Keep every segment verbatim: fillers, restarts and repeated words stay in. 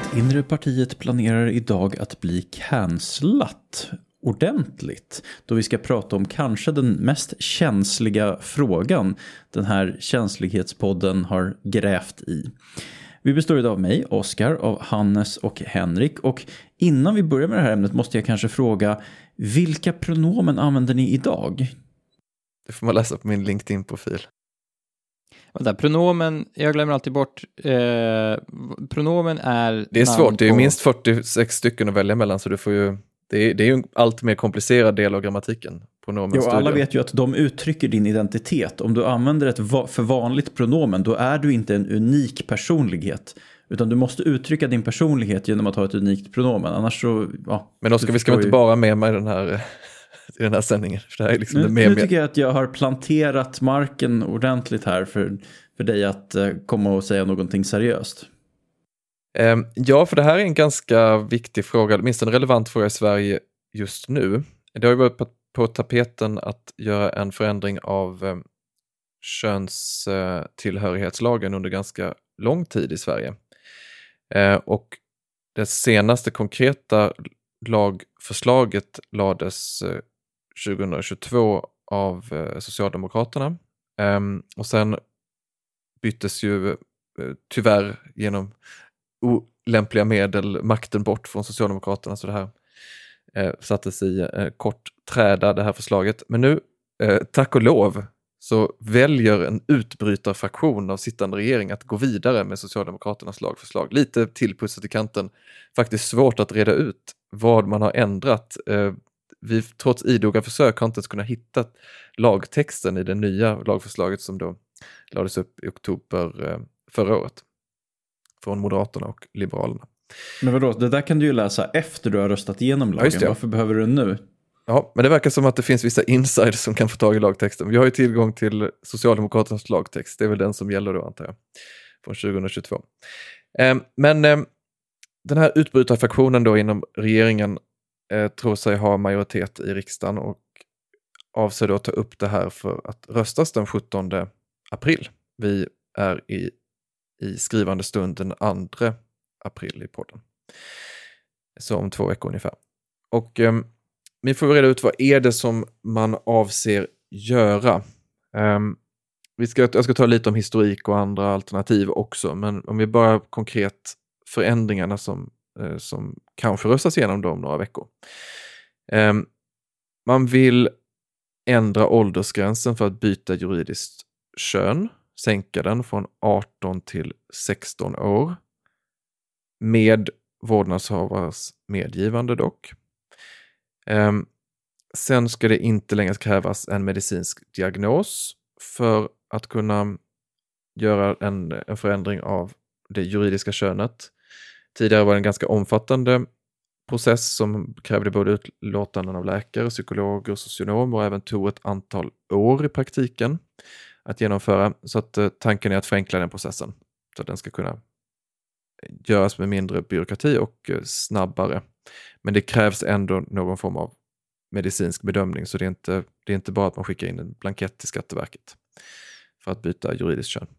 Inre partiet planerar idag att bli cancelat ordentligt, då vi ska prata om kanske den mest känsliga frågan den här känslighetspodden har grävt i. Vi består idag av mig, Oskar, av Hannes och Henrik, och innan vi börjar med det här ämnet måste jag kanske fråga, vilka pronomen använder ni idag? Det får man läsa på min LinkedIn-profil. Vänta, pronomen, jag glömmer alltid bort, eh, pronomen är... Det är svårt, det är på... minst fyrtiosex stycken att välja mellan, så du får ju, det är, det är ju en allt mer komplicerad del av grammatiken. Jo, alla vet ju att de uttrycker din identitet. Om du använder ett va- för vanligt pronomen, då är du inte en unik personlighet. Utan du måste uttrycka din personlighet genom att ha ett unikt pronomen. Annars så, ja... Men Oskar, vi ska inte ju... bara med mig i den här... i den här sändningen. För det här är liksom nu, det med nu tycker jag att jag har planterat marken ordentligt här för, för dig att uh, komma och säga någonting seriöst. Um, ja, för det här är en ganska viktig fråga, minst en relevant fråga i Sverige just nu. Det har ju varit på, på tapeten att göra en förändring av um, könstillhörighetslagen uh, under ganska lång tid i Sverige. Uh, och det senaste konkreta lagförslaget lades uh, tjugohundratjugotvå av eh, Socialdemokraterna. Um, och sen byttes ju eh, tyvärr genom olämpliga medel makten bort från Socialdemokraterna, så det här eh, sattes i eh, kort träda, det här förslaget. Men nu, eh, tack och lov, så väljer en utbrytarfraktion av sittande regering att gå vidare med Socialdemokraternas lagförslag. Lite tillpussat i kanten. Faktiskt svårt att reda ut vad man har ändrat. Eh, Vi trots idoga försök har inte ens kunnat hitta lagtexten i det nya lagförslaget som då lades upp i oktober eh, förra året från Moderaterna och Liberalerna. Men vadå, det där kan du ju läsa efter du har röstat igenom lagen. Ja, varför behöver du nu? Ja, men det verkar som att det finns vissa insiders som kan få tag i lagtexten. Vi har ju tillgång till Socialdemokraternas lagtext. Det är väl den som gäller då, antar jag, från tjugohundratjugotvå. Eh, men eh, den här utbrytarfraktionen då inom regeringen Eh, tror sig ha majoritet i riksdagen och avser då att ta upp det här för att röstas den sjuttonde april. Vi är i, i skrivande stund den andra april i podden. Så om två veckor ungefär. Och eh, vi får reda ut vad är det som man avser göra. Eh, vi ska, jag ska ta lite om historik och andra alternativ också, men om vi bara konkret förändringarna som som kanske röstas igenom om några veckor. Um, man vill ändra åldersgränsen för att byta juridiskt kön, sänka den från arton till sexton år, med vårdnadshavares medgivande dock. Um, sen ska det inte längre krävas en medicinsk diagnos för att kunna göra en, en förändring av det juridiska könet. Tidigare var det en ganska omfattande process som krävde både utlåtanden av läkare, psykologer och socionomer och även tog ett antal år i praktiken att genomföra. Så att eh, tanken är att förenkla den processen så att den ska kunna göras med mindre byråkrati och eh, snabbare. Men det krävs ändå någon form av medicinsk bedömning, så det är inte, det är inte bara att man skickar in en blankett till Skatteverket för att byta juridiskt kön.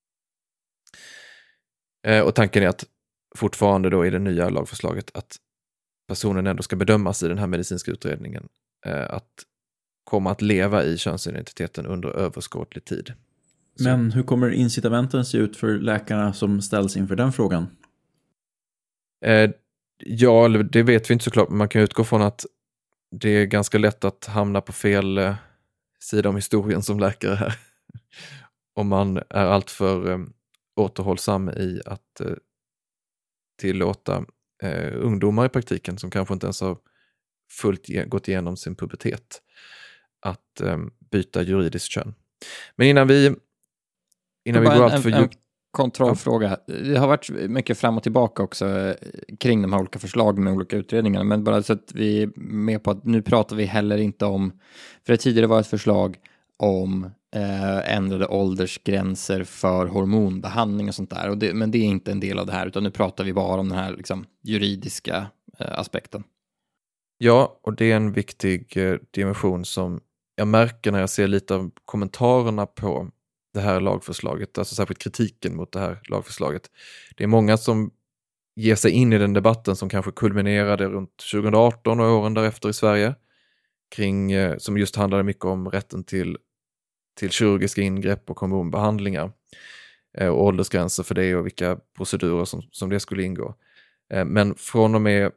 Eh, och tanken är att fortfarande då i det nya lagförslaget att personen ändå ska bedömas i den här medicinska utredningen eh, att komma att leva i könsidentiteten under överskådlig tid. Så. Men hur kommer incitamenten se ut för läkarna som ställs inför den frågan? Eh, ja, det vet vi inte såklart, men man kan utgå från att det är ganska lätt att hamna på fel eh, sida om historien som läkare här. Om man är alltför eh, återhållsam i att eh, tillåta eh, ungdomar i praktiken som kanske inte ens har fullt ge- gått igenom sin pubertet att eh, byta juridiskt kön. Men innan vi innan vi går allt för djupt... Kontrollfråga. Det har varit mycket fram och tillbaka också kring de här olika förslagen med olika utredningar. Men bara så att vi är med på att nu pratar vi heller inte om... För det tidigare var ett förslag om eh, ändrade åldersgränser för hormonbehandling och sånt där. Och det, men det är inte en del av det här, utan nu pratar vi bara om den här liksom, juridiska eh, aspekten. Ja, och det är en viktig eh, dimension som jag märker när jag ser lite av kommentarerna på det här lagförslaget, alltså särskilt kritiken mot det här lagförslaget. Det är många som ge sig in i den debatten som kanske kulminerade runt tjugo arton och åren därefter i Sverige, kring, eh, som just handlade mycket om rätten till, till kirurgiska ingrepp och hormonbehandlingar eh, och åldersgränser för det och vilka procedurer som, som det skulle ingå. Eh, men från och med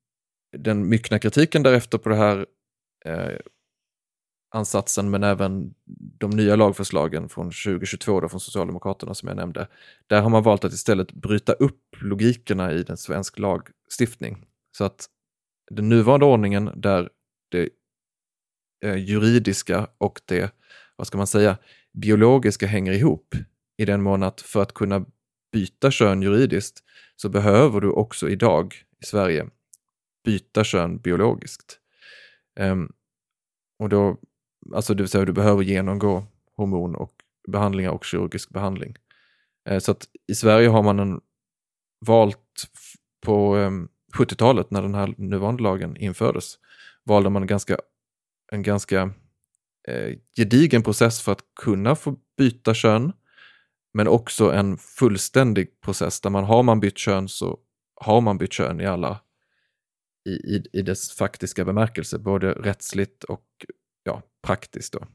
den myckna kritiken därefter på det här eh, ansatsen, men även de nya lagförslagen från tjugo tjugotvå då, från Socialdemokraterna som jag nämnde, där har man valt att istället bryta upp logikerna i den svensk lagstiftning. Så att den nuvarande ordningen där det eh, juridiska och det, vad ska man säga, biologiska hänger ihop, i den mån att för att kunna byta kön juridiskt så behöver du också idag i Sverige byta kön biologiskt. Um, och då, alltså det vill säga du behöver genomgå hormon och behandlingar och kirurgisk behandling. Uh, så att i Sverige har man en, valt f- på um, sjuttiotalet när den här nuvarande lagen infördes, valde man en ganska, en ganska uh, gedigen process för att kunna få byta kön, men också en fullständig process där man har man bytt kön så har man bytt kön i alla I, i, i dess faktiska bemärkelse, både rättsligt och ja, praktiskt då.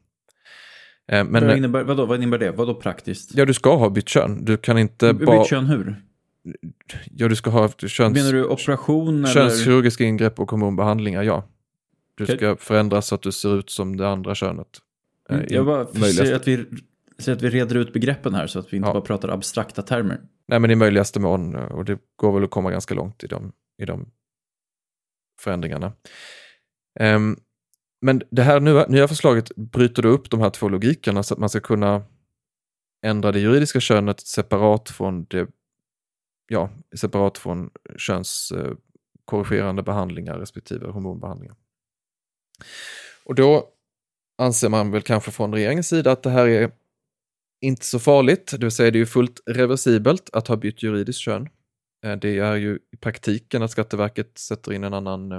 Eh, men, vad, innebär, vadå, vad innebär det? Vadå praktiskt? Ja, du ska ha bytt kön. Du kan inte bytt bara... kön hur? Ja, du ska ha köns... Menar du operation eller? Könskirurgiska ingrepp och hormonbehandlingar, ja. Du Okay. ska förändras så att du ser ut som det andra könet. Eh, Mm, jag bara säger att, vi, säger att vi reder ut begreppen här så att vi inte ja. bara pratar abstrakta termer. Nej, men i möjligaste mån, och det går väl att komma ganska långt i de, i de förändringarna. Um, men det här nya, nya förslaget bryter då upp de här två logikerna så att man ska kunna ändra det juridiska könet separat från det, ja, separat från könskorrigerande behandlingar respektive hormonbehandlingar. Och då anser man väl kanske från regeringens sida att det här är inte så farligt, det vill säga det är ju fullt reversibelt att ha bytt juridiskt kön. Det är ju i praktiken att Skatteverket sätter in en annan,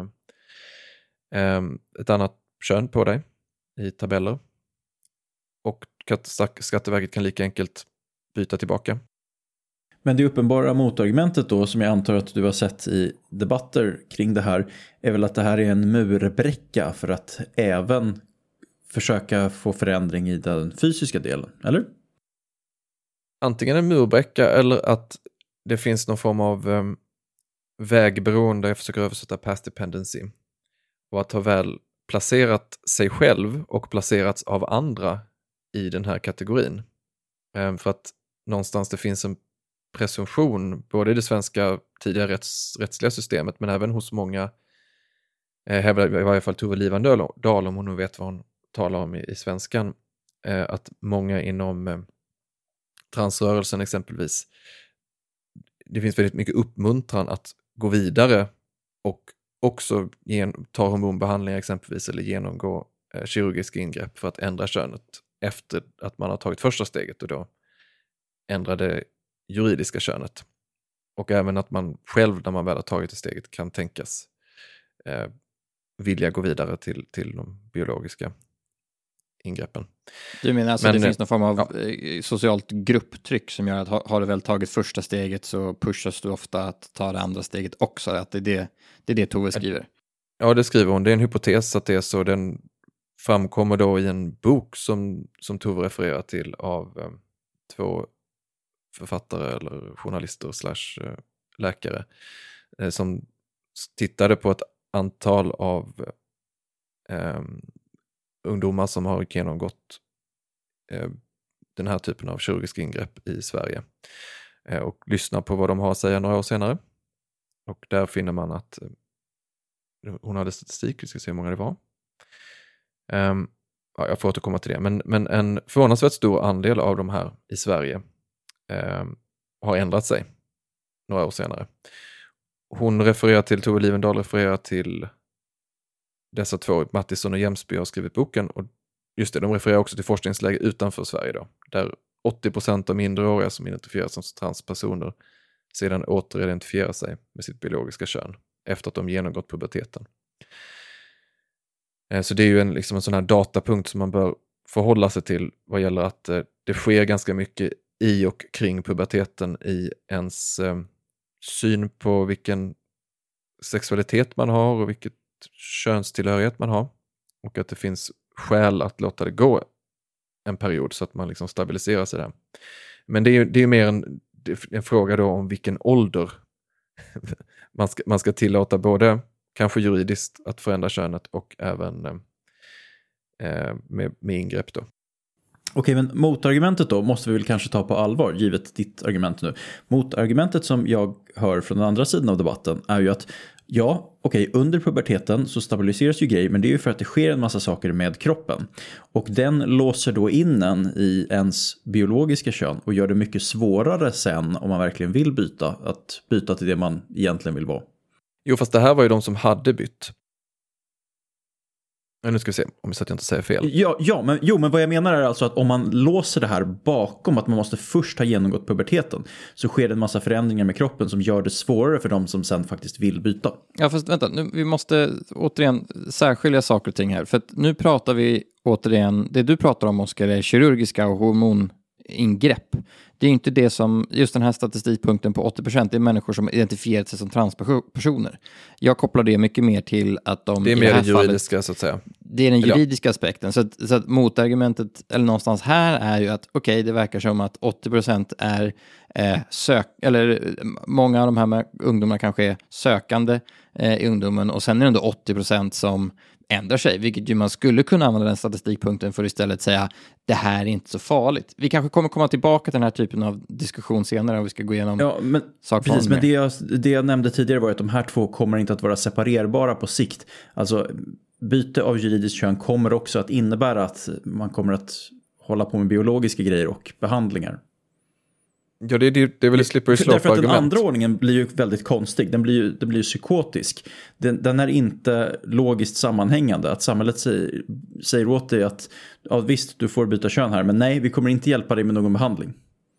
eh, ett annat kön på dig i tabeller. Och Skatteverket kan lika enkelt byta tillbaka. Men det uppenbara motargumentet då, som jag antar att du har sett i debatter kring det här, är väl att det här är en murbräcka för att även försöka få förändring i den fysiska delen, eller? Antingen en murbräcka eller att det finns någon form av um, vägberoende, jag försöker översätta past dependency. Och att ha väl placerat sig själv och placerats av andra i den här kategorin. Um, för att någonstans det finns en presumtion, både i det svenska tidigare rätts, rättsliga systemet, men även hos många, eh, hävdar i varje fall Tove Livendal, om hon nu vet vad hon talar om i, i svenskan, eh, att många inom eh, transrörelsen exempelvis, det finns väldigt mycket uppmuntran att gå vidare och också gen- ta hormonbehandlingar exempelvis eller genomgå eh, kirurgiska ingrepp för att ändra könet efter att man har tagit första steget och då ändra det juridiska könet. Och även att man själv när man väl har tagit det steget kan tänkas eh, vilja gå vidare till, till de biologiska ingreppen. Du menar alltså Men, det finns någon form av ja. socialt grupptryck som gör att har, har du väl tagit första steget så pushas du ofta att ta det andra steget också, att det är det, det, är det Tove skriver? Ja, det skriver hon. Det är en hypotes att det är så. Den framkommer då i en bok som, som Tove refererar till av eh, två författare eller journalister slash eh, läkare eh, som tittade på ett antal av eh, ungdomar som har genomgått eh, den här typen av kirurgiska ingrepp i Sverige eh, och lyssnar på vad de har att säga några år senare. Och där finner man att eh, hon hade statistik, vi ska se hur många det var. Um, ja, jag får återkomma till det. Men, men en förvånansvärt stor andel av de här i Sverige um, har ändrat sig några år senare. Hon refererar till, Tove Livendal refererar till dessa två, Mattisson och Jämsby har skrivit boken, och just det, de refererar också till forskningsläge utanför Sverige då, där åttio procent av minderåriga som identifieras som transpersoner sedan återidentifierar sig med sitt biologiska kön efter att de genomgått puberteten. Så det är ju en, liksom en sån här datapunkt som man bör förhålla sig till vad gäller att eh, det sker ganska mycket i och kring puberteten i ens eh, syn på vilken sexualitet man har och vilket könstillhörighet man har. Och att det finns skäl att låta det gå en period så att man liksom stabiliserar sig där. Men det är ju det är mer en, en fråga då om vilken ålder man ska, man ska tillåta både kanske juridiskt att förändra könet och även eh, med, med ingrepp då. Okej, men motargumentet då måste vi väl kanske ta på allvar, givet ditt argument nu. Motargumentet som jag hör från den andra sidan av debatten är ju att ja, okej, under puberteten så stabiliseras ju grejer, men det är ju för att det sker en massa saker med kroppen. Och den låser då in en i ens biologiska kön och gör det mycket svårare sen om man verkligen vill byta, att byta till det man egentligen vill vara. Jo, fast det här var ju de som hade bytt. Men nu ska vi se om jag inte säger fel. Ja, ja men, jo, men vad jag menar är alltså att om man låser det här bakom att man måste först ha genomgått puberteten så sker det en massa förändringar med kroppen som gör det svårare för de som sen faktiskt vill byta. Ja, fast vänta, nu, vi måste återigen särskilja saker och ting här. För att nu pratar vi återigen, det du pratar om, Oskar, är kirurgiska och hormoningrepp. Det är inte det som, just den här statistikpunkten på åttio procent, det är människor som identifierat sig som transpersoner. Jag kopplar det mycket mer till att de... Det är i mer det här det juridiska fallet, så att säga. Det är den juridiska ja. aspekten. Så att, så att motargumentet, eller någonstans här, är ju att okej, okay, det verkar som att åttio procent är eh, sök... Eller många av de här ungdomarna kanske är sökande eh, i ungdomen. Och sen är det ändå åttio procent som ändrar sig, vilket ju man skulle kunna använda den statistikpunkten för att istället säga det här är inte så farligt. Vi kanske kommer komma tillbaka till den här typen av diskussion senare om vi ska gå igenom ja, men, precis, men det jag, det jag nämnde tidigare var att de här två kommer inte att vara separerbara på sikt. Alltså byte av juridiskt kön kommer också att innebära att man kommer att hålla på med biologiska grejer och behandlingar. Ja, det, det, det är väl ett slippery slope argument. Därför att den andra argument. ordningen blir ju väldigt konstig. Den blir ju, den blir ju psykotisk. Den, den är inte logiskt sammanhängande. Att samhället säger, säger åt dig att ja, visst, du får byta kön här. Men nej, vi kommer inte hjälpa dig med någon behandling.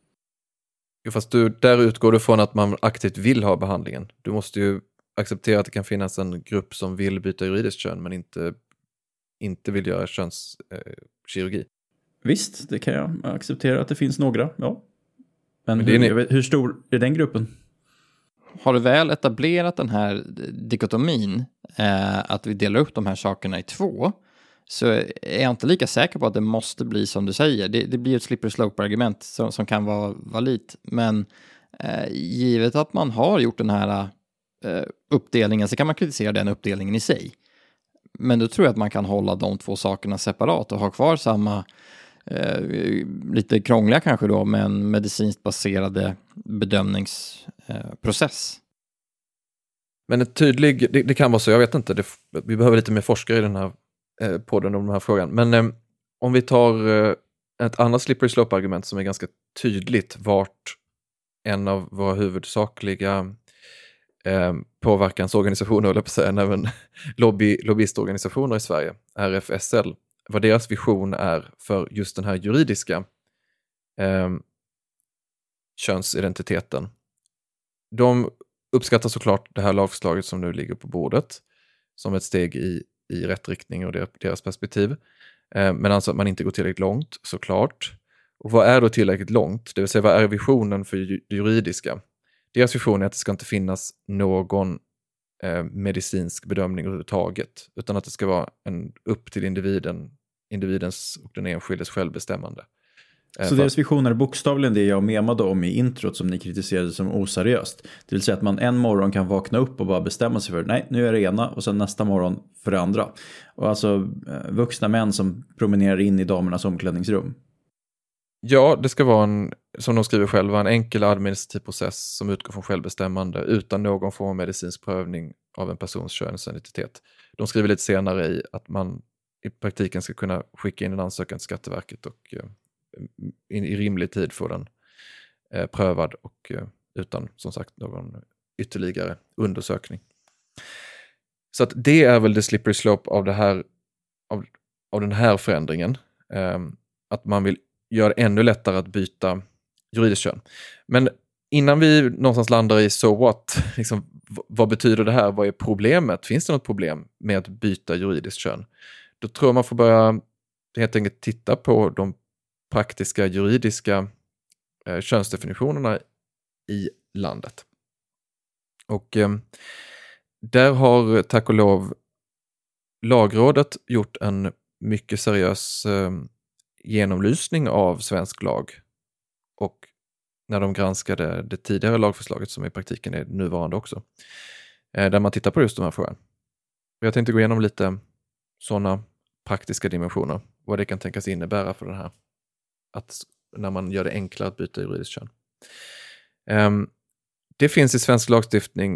Jo, fast du, där utgår du från att man aktivt vill ha behandlingen. Du måste ju acceptera att det kan finnas en grupp som vill byta juridiskt kön men inte, inte vill göra könskirurgi. Eh, visst, det kan jag acceptera att det finns några, ja. Men, Men hur, ni... vet, hur stor är den gruppen? Har du väl etablerat den här dikotomin, eh, att vi delar upp de här sakerna i två, så är jag inte lika säker på att det måste bli som du säger. Det, det blir ett slippery slope-argument som, som kan vara valid. Men eh, givet att man har gjort den här eh, uppdelningen så kan man kritisera den uppdelningen i sig. Men då tror jag att man kan hålla de två sakerna separat och ha kvar samma Eh, lite krångliga kanske då, men medicinskt baserade bedömningsprocess. Eh, men ett tydlig, det, det kan vara så, jag vet inte, det, vi behöver lite mer forskare i den här eh, podden om den här frågan. Men eh, om vi tar eh, ett annat slippery slope-argument som är ganska tydligt vart en av våra huvudsakliga eh, påverkansorganisationer, eller på att säga, även lobby, lobbyistorganisationer i Sverige, R F S L, vad deras vision är för just den här juridiska eh, könsidentiteten. De uppskattar såklart det här lagförslaget som nu ligger på bordet som ett steg i, i rätt riktning och deras perspektiv. Eh, men alltså att man inte går tillräckligt långt, såklart. Och vad är då tillräckligt långt? Det vill säga, vad är visionen för det juridiska? Deras vision är att det ska inte finnas någon eh, medicinsk bedömning överhuvudtaget, utan att det ska vara en, upp till individen, individens och den enskildes självbestämmande. Eh, Så deras visioner är bokstavligen det jag memade om i introt som ni kritiserade som oseriöst. Det vill säga att man en morgon kan vakna upp och bara bestämma sig för nej, nu är det ena, och sen nästa morgon för det andra. Och alltså eh, vuxna män som promenerar in i damernas omklädningsrum. Ja, det ska vara en, som de skriver själva, en enkel administrativ process som utgår från självbestämmande utan någon form av medicinsk prövning av en persons könsidentitet. De skriver lite senare i att man i praktiken ska kunna skicka in en ansökan till Skatteverket och eh, in, i rimlig tid få den eh, prövad och eh, utan som sagt någon ytterligare undersökning. Så att det är väl det slippery slope av, det här, av, av den här förändringen. Eh, att man vill gör det ännu lättare att byta juridiskt kön. Men innan vi någonstans landar i so what, liksom, v- vad betyder det här? Vad är problemet? Finns det något problem med att byta juridiskt kön? Då tror jag man får börja helt enkelt titta på de praktiska juridiska eh, könsdefinitionerna i landet. Och eh, där har tack och lov Lagrådet gjort en mycket seriös eh, genomlysning av svensk lag. Och när de granskade det tidigare lagförslaget som i praktiken är nuvarande också. Eh, där man tittar på just de här frågorna. Jag tänkte gå igenom lite sådana praktiska dimensioner. Vad det kan tänkas innebära för den här. Att när man gör det enklare att byta juridiskt kön. Eh, det finns i svensk lagstiftning.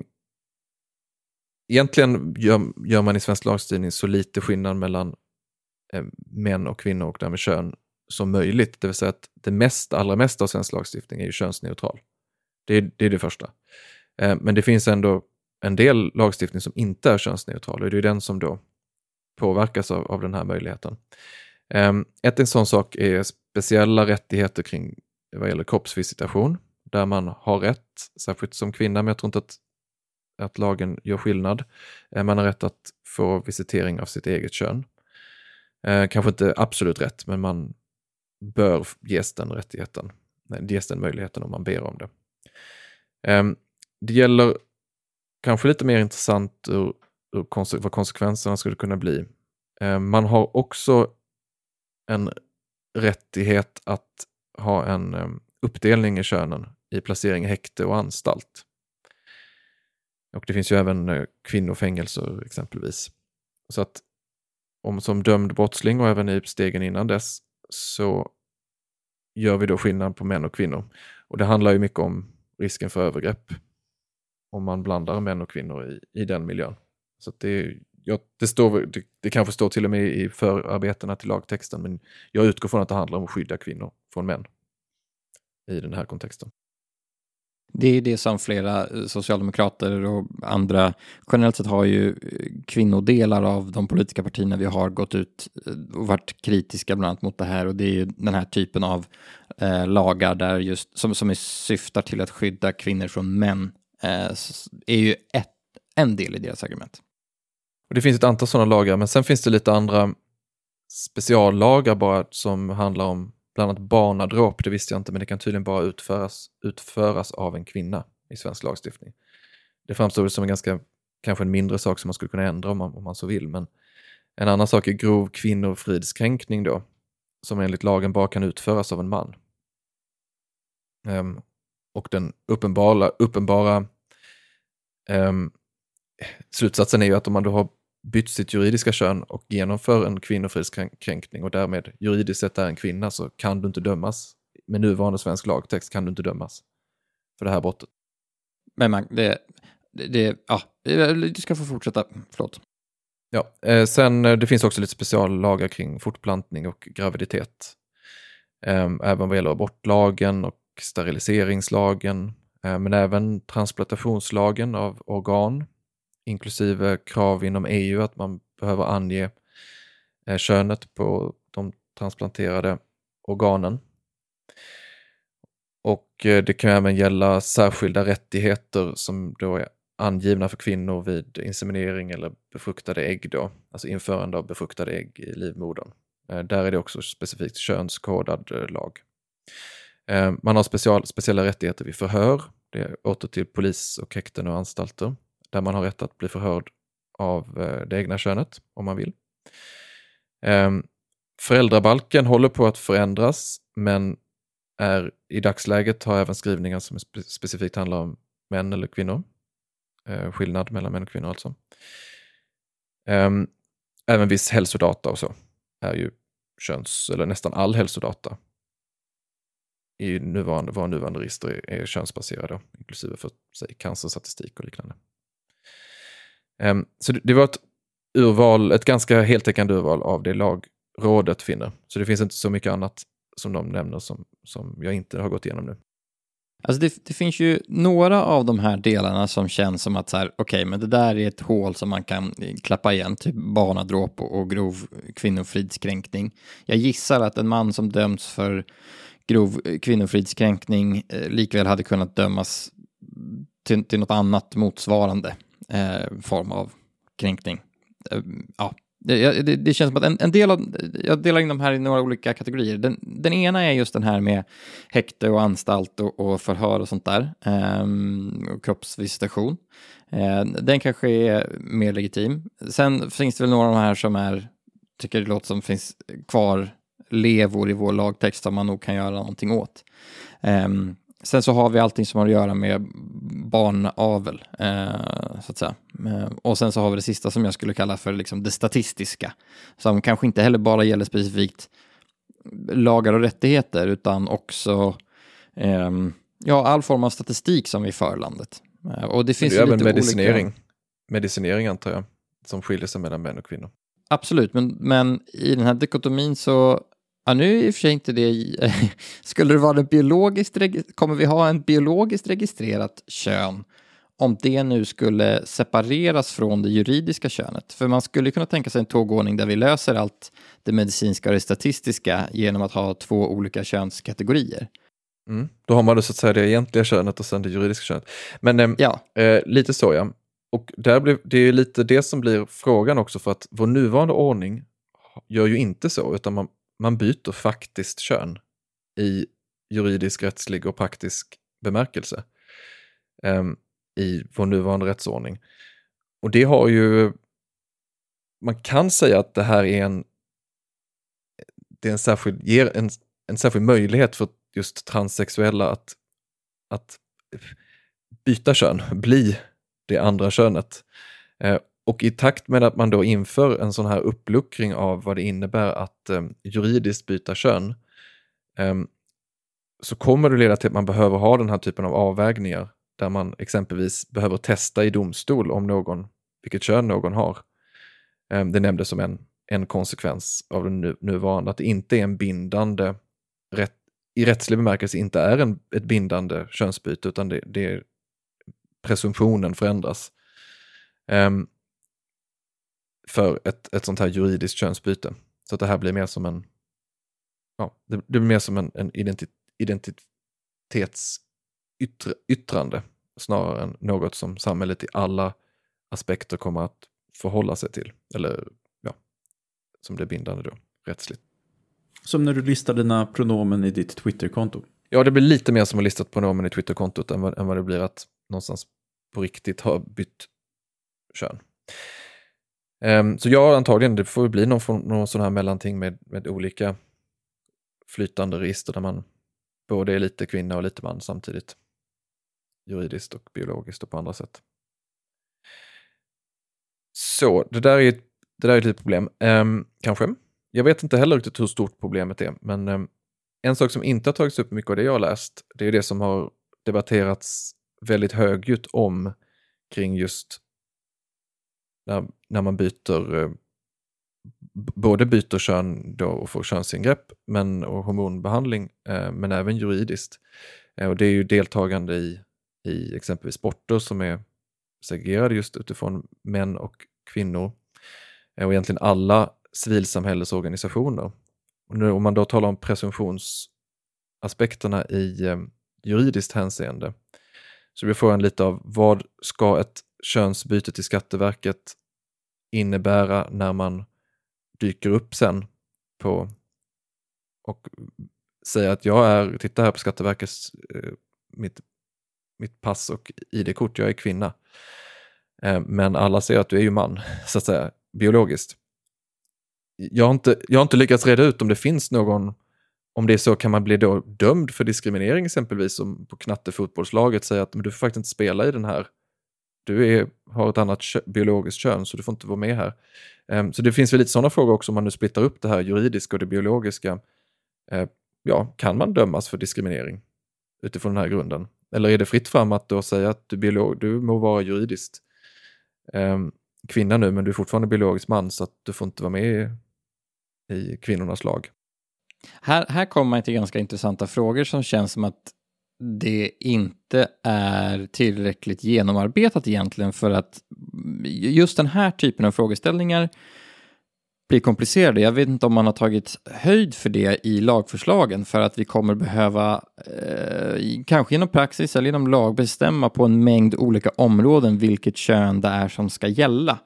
Egentligen gör, gör man i svensk lagstiftning så lite skillnad mellan eh, män och kvinnor och därmed kön som möjligt. Det vill säga att det mest, allra mesta av svensk lagstiftning är ju könsneutral. Det är det, är det första. Eh, men det finns ändå en del lagstiftning som inte är könsneutral och det är den som då påverkas av, av den här möjligheten. Eh, ett en sån sak är speciella rättigheter kring vad gäller kroppsvisitation. Där man har rätt, särskilt som kvinna, men jag tror inte att att lagen gör skillnad. Man har rätt att få visitering av sitt eget kön. Eh, kanske inte absolut rätt, men man bör ges den rättigheten. Ges den möjligheten om man ber om det. Eh, det gäller kanske lite mer intressant ur, ur konse- vad konsekvenserna skulle kunna bli. Eh, man har också en rättighet att ha en um, uppdelning i könen i placering i häkte och anstalt. Och det finns ju även uh, kvinnofängelser exempelvis. Så att om som dömd brottsling och även i stegen innan dess så gör vi då skillnad på män och kvinnor. Och det handlar ju mycket om risken för övergrepp om man blandar män och kvinnor i, i den miljön. Så att det, ja, det, står, det, det kanske står till och med i förarbetena till lagtexten, men jag utgår från att det handlar om att skydda kvinnor från män i den här kontexten. Det är det som flera socialdemokrater och andra generellt sett har ju kvinnodelar av de politiska partierna vi har gått ut och varit kritiska bland annat mot det här, och det är ju den här typen av eh, lagar där just som, som är syftar till att skydda kvinnor från män eh, är ju ett, en del i deras argument. Och det finns ett antal sådana lagar, men sen finns det lite andra speciallagar bara som handlar om bland annat barnadråp. Det visste jag inte, men det kan tydligen bara utföras, utföras av en kvinna i svensk lagstiftning. Det framstår som en ganska, kanske en mindre sak som man skulle kunna ändra om man, om man så vill, men en annan sak är grov kvinnofridskränkning då, som enligt lagen bara kan utföras av en man. Um, och den uppenbara, uppenbara um, slutsatsen är ju att om man då har bytt sitt juridiska kön och genomför en kvinnofridskränkning och därmed juridiskt sett är en kvinna, så kan du inte dömas. Med nuvarande svensk lagtext kan du inte dömas för det här brottet. Men man, det, det, det ja, du ska få fortsätta, förlåt. Ja, eh, sen det finns också lite speciallagar kring fortplantning och graviditet. Eh, även vad gäller abortlagen och steriliseringslagen, eh, men även transplantationslagen av organ, inklusive krav inom E U att man behöver ange eh, könet på de transplanterade organen. Och eh, det kan även gälla särskilda rättigheter som då är angivna för kvinnor vid inseminering eller befruktade ägg då, alltså införande av befruktade ägg i livmodern. Eh, där är det också specifikt könskodad eh, lag. Eh, man har special, speciella rättigheter vid förhör, det är åter till polis och häkten och anstalter, där man har rätt att bli förhörd av eh, det egna könet om man vill. Eh, föräldrabalken håller på att förändras, men är i dagsläget har även skrivningar som spe- specifikt handlar om män eller kvinnor. Eh, skillnad mellan män och kvinnor alltså. Eh, även viss hälsodata och så är ju köns, eller nästan all hälsodata i nuvarande, våra nuvarande register är, är könsbaserade, inklusive för sig, cancerstatistik och liknande. Um, så det, det var ett urval, ett ganska heltäckande urval av det lagrådet finner. Så det finns inte så mycket annat som de nämner som, som jag inte har gått igenom nu. Alltså det, det finns ju några av de här delarna som känns som att så här, okej, okay, men det där är ett hål som man kan klappa igen, typ barnadråp och, och grov kvinnofridskränkning. Jag gissar att en man som döms för grov kvinnofridskränkning eh, likväl hade kunnat dömas till, till något annat motsvarande eh, form av kränkning. Eh, ja, Det, det, det känns som att en, en del av, jag delar in de här i några olika kategorier. Den, den ena är just den här med häkte och anstalt och, och förhör och sånt där. Um, och kroppsvisitation. Uh, den kanske är mer legitim. Sen finns det väl några av de här som är, tycker det låter som finns kvar levor i vår lagtext som man nog kan göra någonting åt. Um, Sen så har vi allting som har att göra med barnavel, eh, så att säga. Eh, och sen så har vi det sista som jag skulle kalla för liksom det statistiska. Som kanske inte heller bara gäller specifikt lagar och rättigheter, utan också eh, ja, all form av statistik som vi för landet. Eh, och det finns det är ju även lite medicinering. olika... Medicinering antar jag, som skiljer sig mellan män och kvinnor. Absolut, men, men i den här dikotomin så... Ja, nu är i och för sig inte det... Skulle det vara biologiskt... Kommer vi ha en biologiskt registrerat kön om det nu skulle separeras från det juridiska könet? För man skulle kunna tänka sig en tågordning där vi löser allt det medicinska och det statistiska genom att ha två olika könskategorier. Mm. Då har man då så att säga det egentliga könet och sen det juridiska könet. Men eh, ja. eh, lite så, ja. Och där blir, det är lite det som blir frågan också, för att vår nuvarande ordning gör ju inte så, utan man Man byter faktiskt kön i juridisk, rättslig och praktisk bemärkelse um, i vår nuvarande rättsordning. Och det har ju, man kan säga att det här är en, det är en särskild, ger en, en särskild möjlighet för just transsexuella att, att byta kön, bli det andra könet. Uh, Och i takt med att man då inför en sån här uppluckring av vad det innebär att um, juridiskt byta kön, um, så kommer det leda till att man behöver ha den här typen av avvägningar där man exempelvis behöver testa i domstol om någon, vilket kön någon har. Um, det nämndes som en, en konsekvens av den nu, nuvarande, att det inte är en bindande, rätt, i rättslig bemärkelse inte är en, ett bindande könsbyte, utan det, det är presumtionen förändras. Um, för ett, ett sånt här juridiskt könsbyte. Så att det här blir mer som en ja, det, det blir mer som en, en identi, identitetsyttrande snarare än något som samhället i alla aspekter kommer att förhålla sig till. Eller ja, som blir bindande då, rättsligt. Som när du listar dina pronomen i ditt Twitterkonto. Ja, det blir lite mer som att lista pronomen i Twitterkontot än vad, än vad det blir att någonstans på riktigt ha bytt kön. Um, så ja, antagligen, det får bli någon, någon sån här mellanting med, med olika flytande register där man både är lite kvinna och lite man samtidigt. Juridiskt och biologiskt och på andra sätt. Så, det där är, det där är ett litet problem. Um, kanske. Jag vet inte heller riktigt hur stort problemet är, men um, en sak som inte har tagits upp mycket av det jag har läst, det är det som har debatterats väldigt högljutt om kring just När, när man byter eh, både byter kön då och får könsingrepp men, och hormonbehandling eh, men även juridiskt. Eh, och det är ju deltagande i, i exempelvis sporter som är segregerade just utifrån män och kvinnor. Eh, och egentligen alla civilsamhällesorganisationer. Och nu, om man då talar om presumtionsaspekterna i eh, juridiskt hänseende, så vi får en lite av vad ska ett könsbyte till Skatteverket innebära när man dyker upp sen på och säger att jag är, titta här på Skatteverkets eh, mitt, mitt pass och I D-kort, jag är kvinna. Eh, men alla säger att du är ju man, så att säga, biologiskt. Jag har inte, jag har inte lyckats reda ut om det finns någon, om det är så kan man bli då dömd för diskriminering exempelvis, som på knattefotbollslaget säger att men du får faktiskt inte spela i den här. Du är, har ett annat kö- biologiskt kön så du får inte vara med här. Um, så det finns väl lite sådana frågor också om man nu splittar upp det här juridiska och det biologiska. Uh, ja, kan man dömas för diskriminering utifrån den här grunden? Eller är det fritt fram att då säga att du, biolog- du må vara juridiskt um, kvinna nu men du är fortfarande biologisk man så att du får inte vara med i, i kvinnornas lag? Här, här kommer man till ganska intressanta frågor som känns som att det inte är tillräckligt genomarbetat egentligen, för att just den här typen av frågeställningar blir komplicerade. Jag vet inte om man har tagit höjd för det i lagförslagen, för att vi kommer behöva eh, kanske genom praxis eller genom lag bestämma på en mängd olika områden vilket kön det är som ska gälla.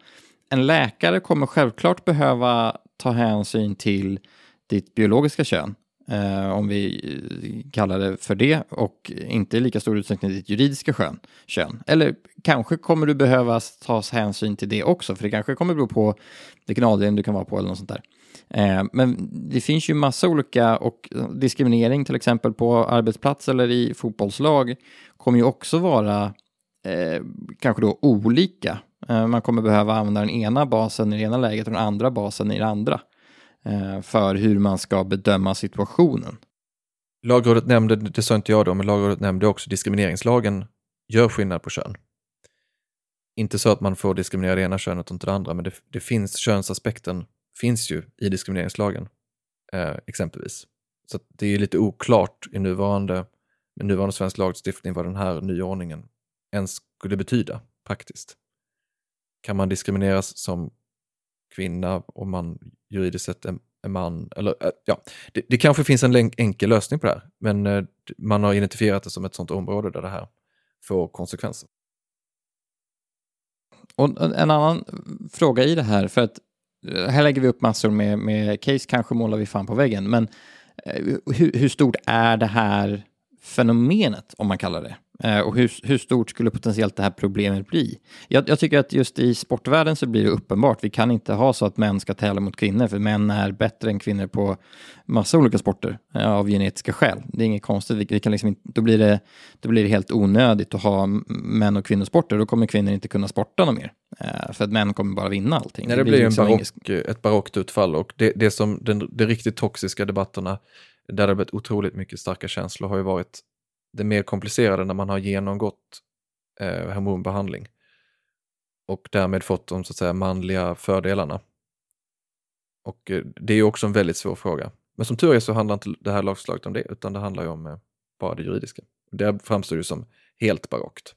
en läkare kommer självklart behöva ta hänsyn till ditt biologiska kön. Eh, om vi kallar det för det, och inte i lika stor utsträckning ditt juridiska kön, kön. Eller kanske kommer du behöva ta hänsyn till det också, för det kanske kommer bero på vilken avdelning du kan vara på eller något sånt där. Eh, men det finns ju massa olika, och diskriminering till exempel på arbetsplats eller i fotbollslag kommer ju också vara eh, kanske då olika. Eh, man kommer behöva använda den ena basen i det ena läget och den andra basen i det andra. För hur man ska bedöma situationen. Lagrådet nämnde, det sa inte jag då, men Lagrådet nämnde också diskrimineringslagen gör skillnad på kön. Inte så att man får diskriminera det ena könet och inte det andra, men det, det finns, könsaspekten finns ju i diskrimineringslagen eh, exempelvis. Så att det är lite oklart i nuvarande, med nuvarande svensk lagstiftning vad den här nyordningen ens skulle betyda praktiskt. Kan man diskrimineras som kvinna om man juridiskt sett är en man? Eller, ja, det, det kanske finns en enkel lösning på det här, men eh, man har identifierat det som ett sånt område där det här får konsekvenser. Och en annan fråga i det här, för att här lägger vi upp massor med, med case, kanske målar vi fan på väggen, men hur, hur stort är det här fenomenet, om man kallar det? Och hur, hur stort skulle potentiellt det här problemet bli? Jag, jag tycker att just i sportvärlden så blir det uppenbart. Vi kan inte ha så att män ska tävla mot kvinnor, för män är bättre än kvinnor på massa olika sporter av genetiska skäl. Det är inget konstigt. Vi, vi kan liksom inte, då, blir det, då blir det helt onödigt att ha män- och kvinnosporter. Då kommer kvinnor inte kunna sporta något mer. För att män kommer bara vinna allting. Nej, det, det blir, blir liksom en barock, ingen... ett barockt utfall. Och det, det som den, de riktigt toxiska debatterna, där det har blivit otroligt mycket starka känslor, har ju varit det mer komplicerade när man har genomgått eh, hormonbehandling och därmed fått de så att säga manliga fördelarna. Och eh, det är ju också en väldigt svår fråga. Men som tur är så handlar inte det här lagslaget om det, utan det handlar ju om eh, bara det juridiska. Det framstår ju som helt barockt.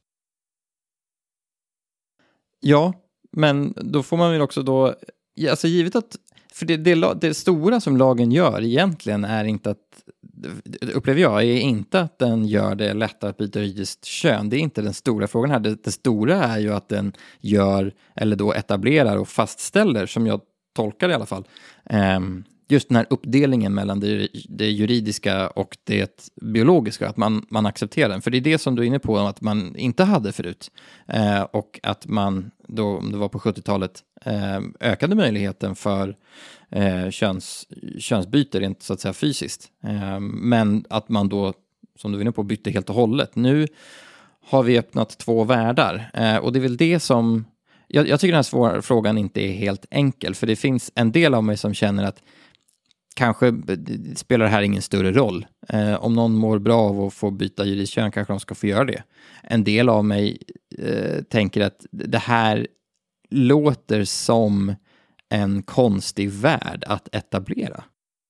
Ja, men då får man väl också då, alltså givet att, för det, det, det stora som lagen gör egentligen är inte att, upplever jag, är inte att den gör det lättare att byta juridiskt kön. Det är inte den stora frågan här. Det, det stora är ju att den gör, eller då etablerar och fastställer, som jag tolkar i alla fall, um, just den här uppdelningen mellan det, det juridiska och det biologiska, att man, man accepterar den. För det är det som du är inne på, att man inte hade förut. Eh, och att man då, om det var på sjuttiotalet, eh, ökade möjligheten för eh, köns, könsbyte rent så att säga fysiskt. Eh, men att man då, som du är inne på, bytte helt och hållet. Nu har vi öppnat två världar. Eh, och det är väl det som... Jag, jag tycker den här svåra frågan inte är helt enkel. För det finns en del av mig som känner att kanske spelar det här ingen större roll. Eh, om någon mår bra av att få byta juridiskt kön, kanske de ska få göra det. En del av mig eh, tänker att det här låter som en konstig värld att etablera.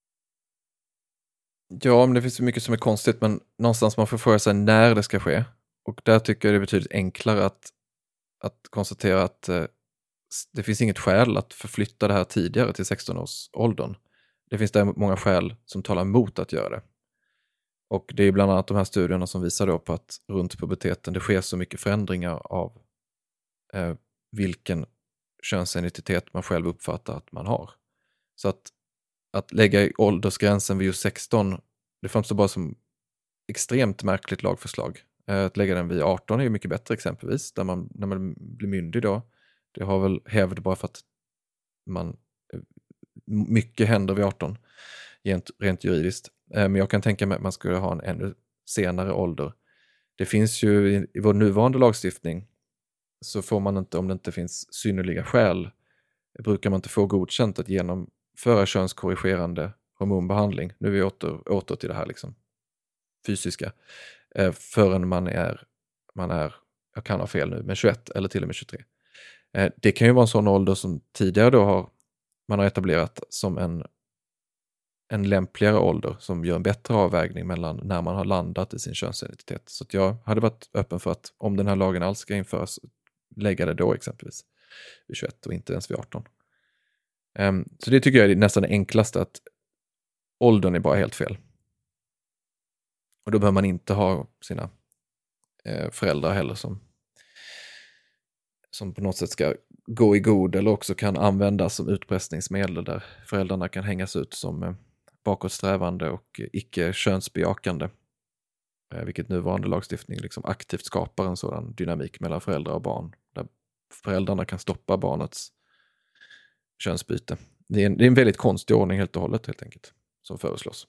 Ja, men det finns så mycket som är konstigt, men någonstans man får fråga sig när det ska ske. Och där tycker jag det är betydligt enklare att, att konstatera att eh, det finns inget skäl att förflytta det här tidigare till sexton-årsåldern. Det finns där många skäl som talar emot att göra det. Och det är bland annat de här studierna som visar då på att runt puberteten det sker så mycket förändringar av eh, vilken könsidentitet man själv uppfattar att man har. Så att, att lägga åldersgränsen vid just sexton, det framstår bara som extremt märkligt lagförslag. Eh, att lägga den vid arton är ju mycket bättre exempelvis, där man, när man blir myndig då. Det har väl hävd bara för att man... mycket händer vid arton rent, rent juridiskt. Men jag kan tänka mig att man skulle ha en ännu senare ålder. Det finns ju i, i vår nuvarande lagstiftning så får man inte, om det inte finns synnerliga skäl, brukar man inte få godkänt att genomföra könskorrigerande hormonbehandling. Nu är vi åter, åter till det här liksom fysiska. Eh, förrän man är, man är, jag kan ha fel nu, men tjugoett eller till och med tjugotre. Eh, det kan ju vara en sån ålder som tidigare då har man har etablerat som en, en lämpligare ålder som gör en bättre avvägning mellan när man har landat i sin könsidentitet. Så att jag hade varit öppen för att om den här lagen alls ska införas, lägga det då exempelvis vid tjugoett och inte ens vid arton. Um, så det tycker jag är nästan det enklaste, att åldern är bara helt fel. Och då behöver man inte ha sina eh, föräldrar heller som, som på något sätt ska gå i god eller också kan användas som utpressningsmedel där föräldrarna kan hängas ut som eh, bakåtsträvande och icke könsbejakande. Eh, vilket nuvarande lagstiftning liksom aktivt skapar en sådan dynamik mellan föräldrar och barn. Där föräldrarna kan stoppa barnets könsbyte. Det är en, det är en väldigt konstig ordning helt och hållet helt enkelt som föreslås.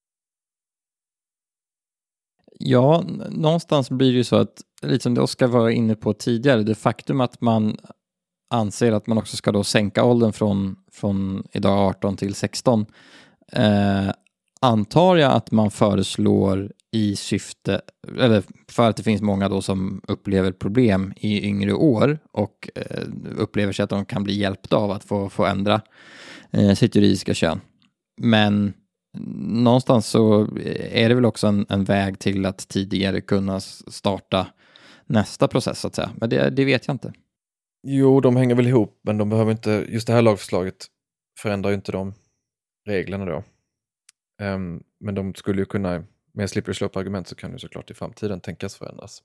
Ja, någonstans blir det ju så att, lite som det Oskar var inne på tidigare, det faktum att man anser att man också ska då sänka åldern från, från idag arton till sexton, eh, antar jag att man föreslår i syfte, eller för att det finns många då som upplever problem i yngre år och eh, upplever sig att de kan bli hjälpta av att få, få ändra eh, sitt juridiska kön. Men någonstans så är det väl också en, en väg till att tidigare kunna starta nästa process så att säga. Men det, det vet jag inte. Jo, de hänger väl ihop, men de behöver inte, just det här lagförslaget förändrar ju inte de reglerna då. Um, men de skulle ju kunna, med slippery slope-argument så kan ju såklart i framtiden tänkas förändras.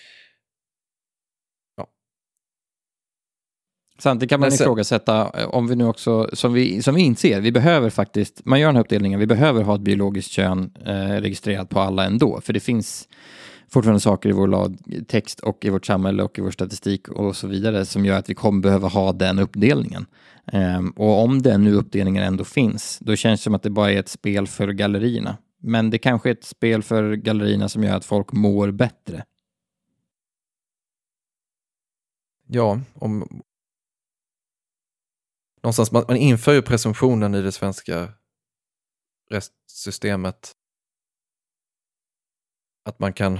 Ja. Samtidigt kan man sen, ifrågasätta, om vi nu också, som vi, som vi inser, vi behöver faktiskt, man gör den här uppdelningen, vi behöver ha ett biologiskt kön eh, registrerat på alla ändå, för det finns fortfarande saker i vår lagtext och i vårt samhälle och i vår statistik och så vidare som gör att vi kommer behöva ha den uppdelningen. Um, och om den nu uppdelningen ändå finns, då känns det som att det bara är ett spel för gallerierna. Men det kanske är ett spel för gallerierna som gör att folk mår bättre. Ja, om någonstans, man, man inför ju presumtionen i det svenska rättssystemet att man kan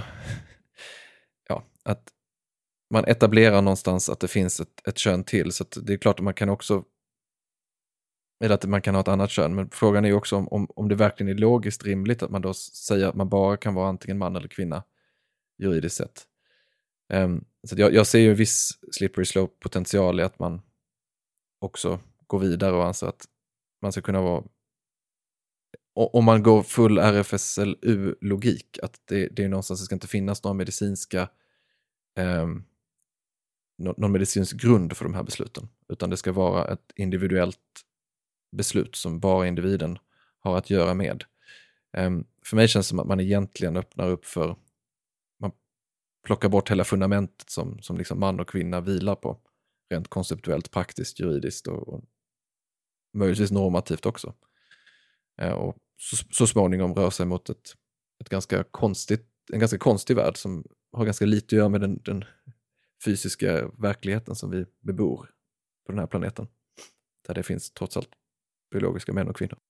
ja, att man etablerar någonstans att det finns ett, ett kön till, så att det är klart att man kan också eller att man kan ha ett annat kön, men frågan är ju också om, om, om det verkligen är logiskt rimligt att man då säger att man bara kan vara antingen man eller kvinna juridiskt sett. Um, så jag, jag ser ju en viss slippery slope potential i att man också går vidare och anser att man ska kunna vara, om man går full R F S L U-logik, att det, det är någonstans, det ska inte finnas några medicinska um, någon medicinsk grund för de här besluten, utan det ska vara ett individuellt beslut som bara individen har att göra med. Um, för mig känns det som att man egentligen öppnar upp för, man plockar bort hela fundamentet som, som liksom man och kvinna vilar på, rent konceptuellt, praktiskt, juridiskt och, och möjligtvis normativt också. Uh, och så, så småningom rör sig mot ett, ett ganska konstigt, en ganska konstig värld som har ganska lite att göra med den, den fysiska verkligheten som vi bebor på den här planeten. Där det finns trots allt biologiska män och kvinnor.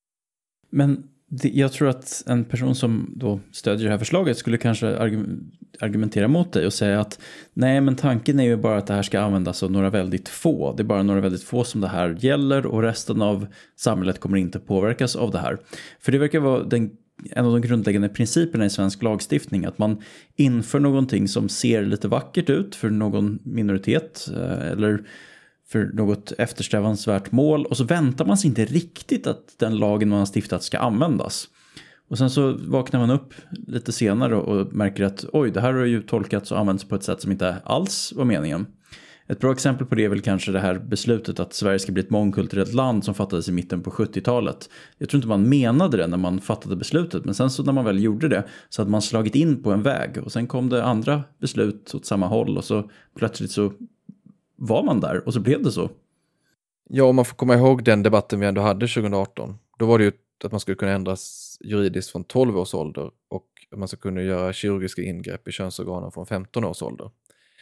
Men det, jag tror att en person som då stödjer det här förslaget skulle kanske argu- argumentera mot dig och säga att nej, men tanken är ju bara att det här ska användas av några väldigt få. Det är bara några väldigt få som det här gäller och resten av samhället kommer inte påverkas av det här. För det verkar vara den, en av de grundläggande principerna i svensk lagstiftning, att man inför någonting som ser lite vackert ut för någon minoritet eller för något eftersträvansvärt mål, och så väntar man sig inte riktigt att den lagen man har stiftat ska användas. Och sen så vaknar man upp lite senare och märker att oj, det här har ju tolkats och använts på ett sätt som inte alls var meningen. Ett bra exempel på det är väl kanske det här beslutet att Sverige ska bli ett mångkulturellt land som fattades i mitten på sjuttiotalet. Jag tror inte man menade det när man fattade beslutet, men sen så när man väl gjorde det så hade man slagit in på en väg och sen kom det andra beslut åt samma håll och så plötsligt så var man där och så blev det så. Ja, om man får komma ihåg den debatten vi ändå hade tjugo arton. Då var det ju att man skulle kunna ändras juridiskt från tolv års ålder och att man skulle kunna göra kirurgiska ingrepp i könsorganen från femton års ålder.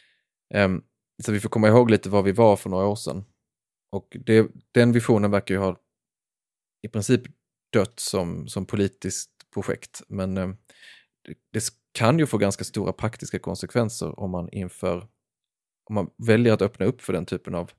Um, så vi får komma ihåg lite vad vi var för några år sedan. Och det, den visionen verkar ju ha i princip dött som, som politiskt projekt. Men um, det, det kan ju få ganska stora praktiska konsekvenser om man inför om man väljer att öppna upp för den typen av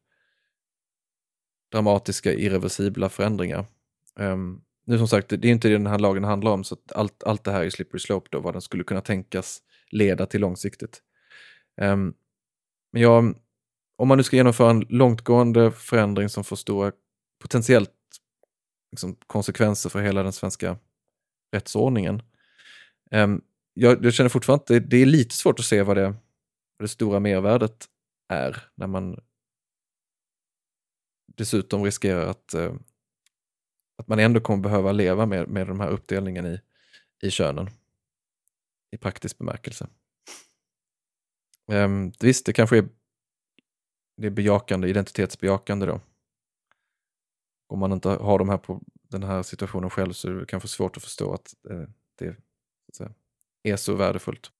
dramatiska, irreversibla förändringar. Um, nu som sagt, det är inte det den här lagen handlar om, så att allt, allt det här är slippery slope då, vad den skulle kunna tänkas leda till långsiktigt. Um, men jag, om man nu ska genomföra en långtgående förändring som får stora potentiellt liksom, konsekvenser för hela den svenska rättsordningen. Um, jag, jag känner fortfarande att det, det är lite svårt att se vad det, vad det stora mervärdet är. När man dessutom riskerar att, eh, att man ändå kommer behöva leva med, med de här uppdelningen i, i könen. I praktisk bemärkelse. Um, visst, det kanske är, det är bejakande, identitetsbejakande då. Om man inte har de här på den här situationen själv så är det kanske svårt att förstå att eh, det så att säga, är så värdefullt.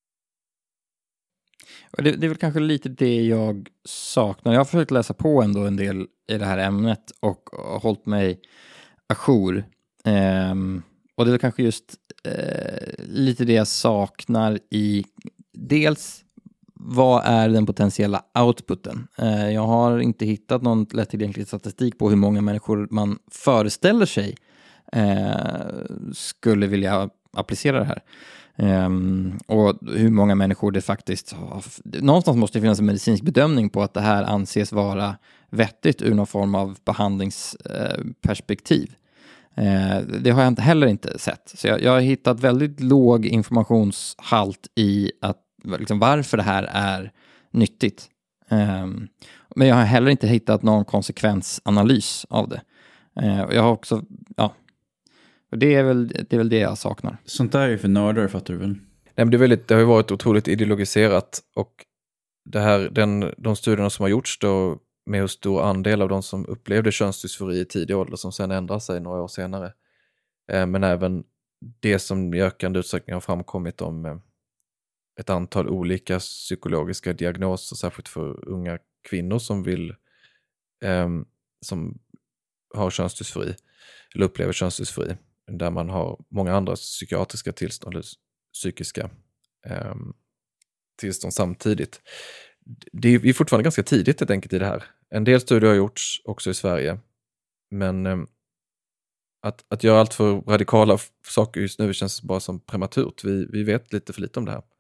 Det, det är väl kanske lite det jag saknar. Jag har försökt läsa på ändå en del i det här ämnet och har hållit mig ajour. Um, och det är väl kanske just uh, lite det jag saknar i dels vad är den potentiella outputen? Uh, jag har inte hittat någon lättillgänglig statistik på hur många människor man föreställer sig uh, skulle vilja applicera det här. Um, och hur många människor det faktiskt har. Någonstans måste det finnas en medicinsk bedömning på att det här anses vara vettigt ur någon form av behandlingsperspektiv. Uh, uh, det har jag inte heller inte sett. Så jag, jag har hittat väldigt låg informationshalt i att, liksom, varför det här är nyttigt. Um, men jag har heller inte hittat någon konsekvensanalys av det. Uh, och jag har också, ja, och det är väl det, är väl det jag saknar. Sånt där är för nördar, fattar du väl? Nej, men det, är väldigt, det har ju varit otroligt ideologiserat och det här, den, de studierna som har gjorts då med hur stor andel av de som upplevde könsdysfori i tidig ålder som sen ändrar sig några år senare. Eh, men även det som i ökande utsträckning har framkommit om eh, ett antal olika psykologiska diagnoser, särskilt för unga kvinnor som vill eh, som har könsdysfori eller upplever könsdysfori, där man har många andra psykiatriska tillstånd eller psykiska eh, tillstånd samtidigt. Det är, vi är fortfarande ganska tidigt helt enkelt i det här. En del studier har gjorts också i Sverige, men eh, att, att göra allt för radikala f- saker just nu känns bara som prematurt. Vi, vi vet lite för lite om det här.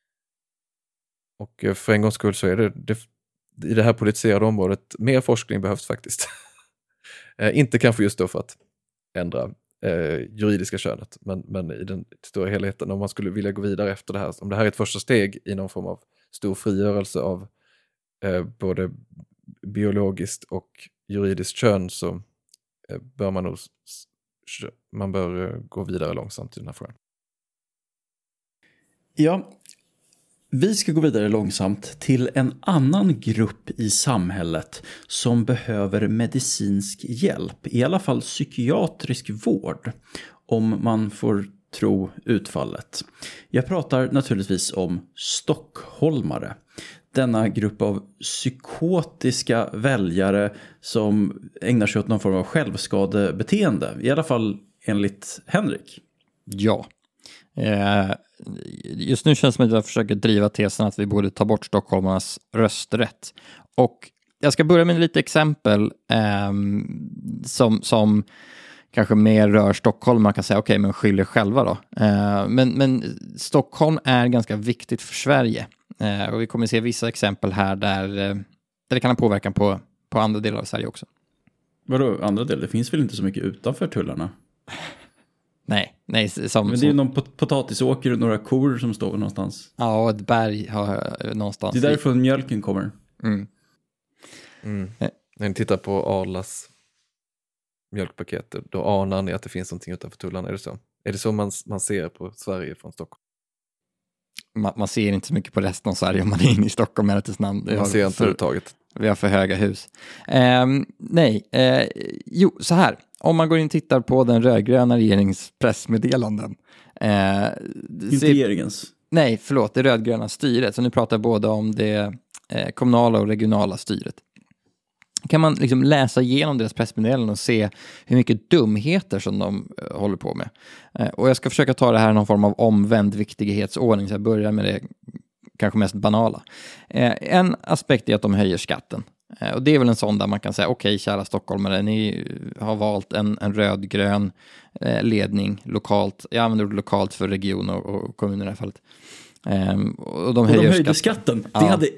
Och eh, för en gångs skull så är det, det i det här politiserade området mer forskning behövs faktiskt. eh, inte kanske just då för att ändra Eh, juridiska könet, men, men i den stora helheten, om man skulle vilja gå vidare efter det här, om det här är ett första steg i någon form av stor frigörelse av eh, både biologiskt och juridiskt kön, så eh, bör man nog man bör eh, gå vidare långsamt i den här frågan. Ja, vi ska gå vidare långsamt till en annan grupp i samhället som behöver medicinsk hjälp, i alla fall psykiatrisk vård, om man får tro utfallet. Jag pratar naturligtvis om stockholmare. Denna grupp av psykotiska väljare som ägnar sig åt någon form av självskadebeteende, i alla fall enligt Henrik. Ja. Eh, just nu känns det som att jag försöker driva tesen att vi borde ta bort stockholmarnas rösträtt. Och jag ska börja med lite exempel eh, som, som kanske mer rör Stockholm. Man kan säga okej, okay, men skyll er själva då. Eh, men, men Stockholm är ganska viktigt för Sverige. Eh, och vi kommer se vissa exempel här där, där det kan ha påverkan på, på andra delar av Sverige också. Vadå andra delar? Det finns väl inte så mycket utanför tullarna? Nej, nej. Som, men det är ju någon pot- potatisåker och några kor som står någonstans. Ja, och ett berg har någonstans. Det är därifrån mjölken kommer. Mm. Mm. När ni tittar på Arlas mjölkpaket, då anar ni att det finns någonting utanför tullarna. Är det så? Är det så man, man ser på Sverige från Stockholm? Man, man ser inte så mycket på resten av Sverige om man är inne i Stockholm. Man man ser inte överhuvudtaget. Vi har för höga hus. Eh, nej, eh, jo, så här. Om man går in och tittar på den rödgröna regeringens pressmeddelanden. Eh, inte ser, regeringens? Nej, förlåt, det rödgröna styret. Så nu pratar jag både om det eh, kommunala och regionala styret. Kan man liksom läsa igenom deras pressmeddelanden och se hur mycket dumheter som de uh, håller på med. Uh, och jag ska försöka ta det här i någon form av omvänd viktighetsordning, så jag börjar med det kanske mest banala. Uh, en aspekt är att de höjer skatten. Uh, och det är väl en sån där man kan säga, okej, okay, kära stockholmare, ni har valt en, en rödgrön uh, ledning lokalt. Jag använder det lokalt för region och, och kommun i det här fallet. Um, och de, och höjer de höjde skatten. skatten. Ja. Det hade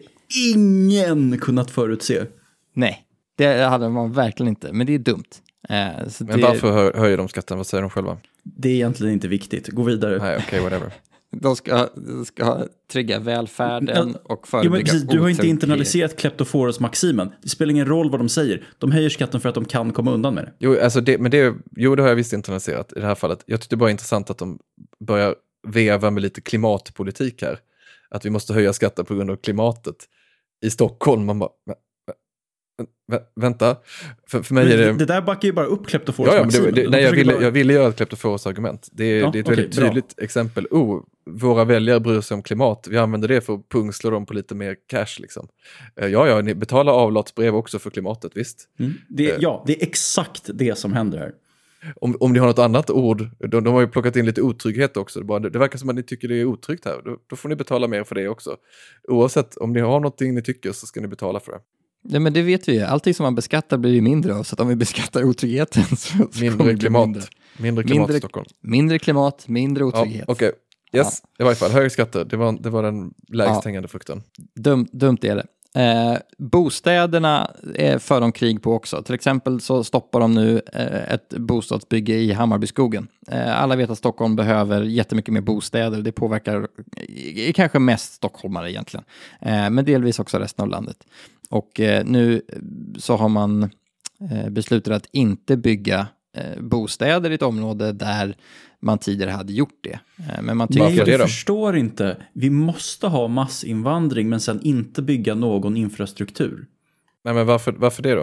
ingen kunnat förutse. Nej. Det hade man verkligen inte, men det är dumt. Eh, så men det... varför hö- höjer de skatten? Vad säger de själva? Det är egentligen inte viktigt. Gå vidare. Nej, okej, okay, whatever. De ska, de ska trygga välfärden och förebygga jo, men precis, du har inte otrygghet. internaliserat kleptoforus-maximen. Det spelar ingen roll vad de säger. De höjer skatten för att de kan komma undan med det. Jo, alltså det, men det, jo, det har jag visst internaliserat i det här fallet. Jag tyckte bara det är intressant att de börjar veva med lite klimatpolitik här. Att vi måste höja skatten på grund av klimatet i Stockholm. Man bara, vä, vä, vä, vänta, för, för mig men är det... Det där backar ju bara upp Ja, kleptoforus-maximen. ja, det, det, De nej, jag ville, bara... jag ville göra ett kleptoforus-argument. Det är, Ja, det är ett okej, väldigt bra. tydligt exempel. Oh, våra väljare bryr sig om klimat. Vi använder det för att pungslå dem på lite mer cash. Liksom. Uh, ja, ja, ni betalar avlatsbrev också för klimatet, visst. Mm. Det, Uh, ja, det är exakt det som händer här. Om, om ni har något annat ord, de, de har ju plockat in lite otrygghet också. Det, bara, det, det verkar som att ni tycker det är otryggt här. Då, då får ni betala mer för det också. Oavsett, om ni har någonting ni tycker så ska ni betala för det. Ja, men det vet vi ju. Allting som man beskattar blir ju mindre av. Så att om vi beskattar otryggheten så, så kommer Mindre det bli klimat. mindre. Mindre klimat Mindre- i Stockholm. Mindre klimat, mindre Ja, otrygghet. okej. Yes, i varje fall. Högre skatter. Det var, det var den lägst Ja. hängande frukten. Dum, dumt är det. Eh, bostäderna är för de krig på också. Till exempel så stoppar de nu eh, ett bostadsbygge i Hammarbyskogen. Eh, alla vet att Stockholm behöver jättemycket mer bostäder. Det påverkar eh, kanske mest stockholmare egentligen. Eh, men delvis också resten av landet. Och eh, nu så har man eh, beslutat att inte bygga eh, bostäder i ett område där man tidigare hade gjort det. Eh, men man tycker Nej, Varför det du då? förstår inte. Vi måste ha massinvandring men sen inte bygga någon infrastruktur. Nej, men varför, varför det då?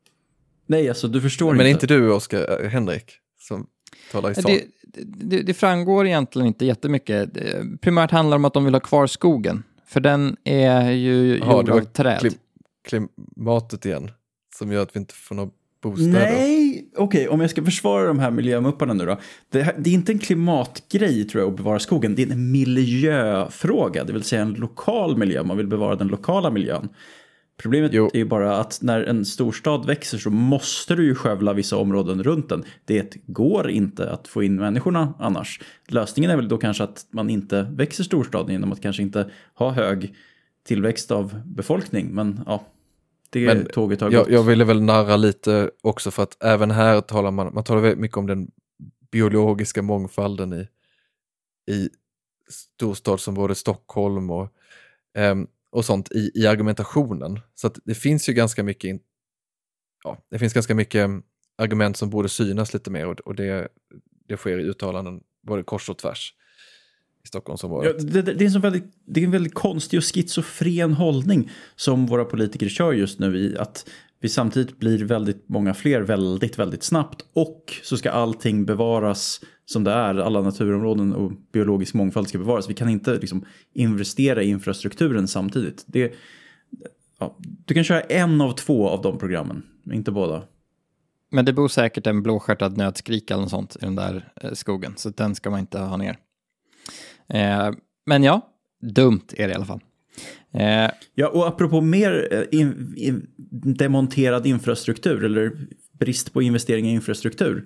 Nej, alltså du förstår Men inte. inte du, Oskar, äh, Henrik, som talar i sak. Det, det, det framgår egentligen inte jättemycket. Det primärt handlar om att de vill ha kvar skogen. För den är ju Jaha, gjord det av var träd. klim- klimatet igen, som gör att vi inte får några bostäder. Nej, okej, om jag ska försvara de här miljömupparna nu då. Det, här, det är inte en klimatgrej tror jag att bevara skogen. Det är en miljöfråga, det vill säga en lokal miljö. Man vill bevara den lokala miljön. Problemet Jo. är ju bara att när en storstad växer så måste du ju skövla vissa områden runt den. Det går inte att få in människorna annars. Lösningen är väl då kanske att man inte växer storstaden genom att kanske inte ha hög tillväxt av befolkning. Men ja, det Men tåget har jag, gått. jag ville väl narra lite också för att även här talar man, man talar väldigt mycket om den biologiska mångfalden i, i storstadsområdet Stockholm och, ehm, och sånt i, i argumentationen. Så att det finns ju ganska mycket in, ja, det finns ganska mycket argument som borde synas lite mer och, och det, det sker i uttalanden både kors och tvärs i Stockholmsområdet. Ja, det, det, det, är en så väldigt, det är en väldigt konstig och schizofren hållning som våra politiker kör just nu i att vi samtidigt blir väldigt många fler väldigt, väldigt snabbt och så ska allting bevaras som det är. Alla naturområden och biologisk mångfald ska bevaras. Vi kan inte liksom investera i infrastrukturen samtidigt. Det, ja, du kan köra en av två av de programmen, inte båda. Men det bor säkert en blåstjärtad nötskrik eller något sånt i den där eh, skogen. Så den ska man inte ha ner. Eh, men ja, dumt är det i alla fall. Eh, Ja, och apropå mer eh, in, in, demonterad infrastruktur eller brist på investeringar i infrastruktur.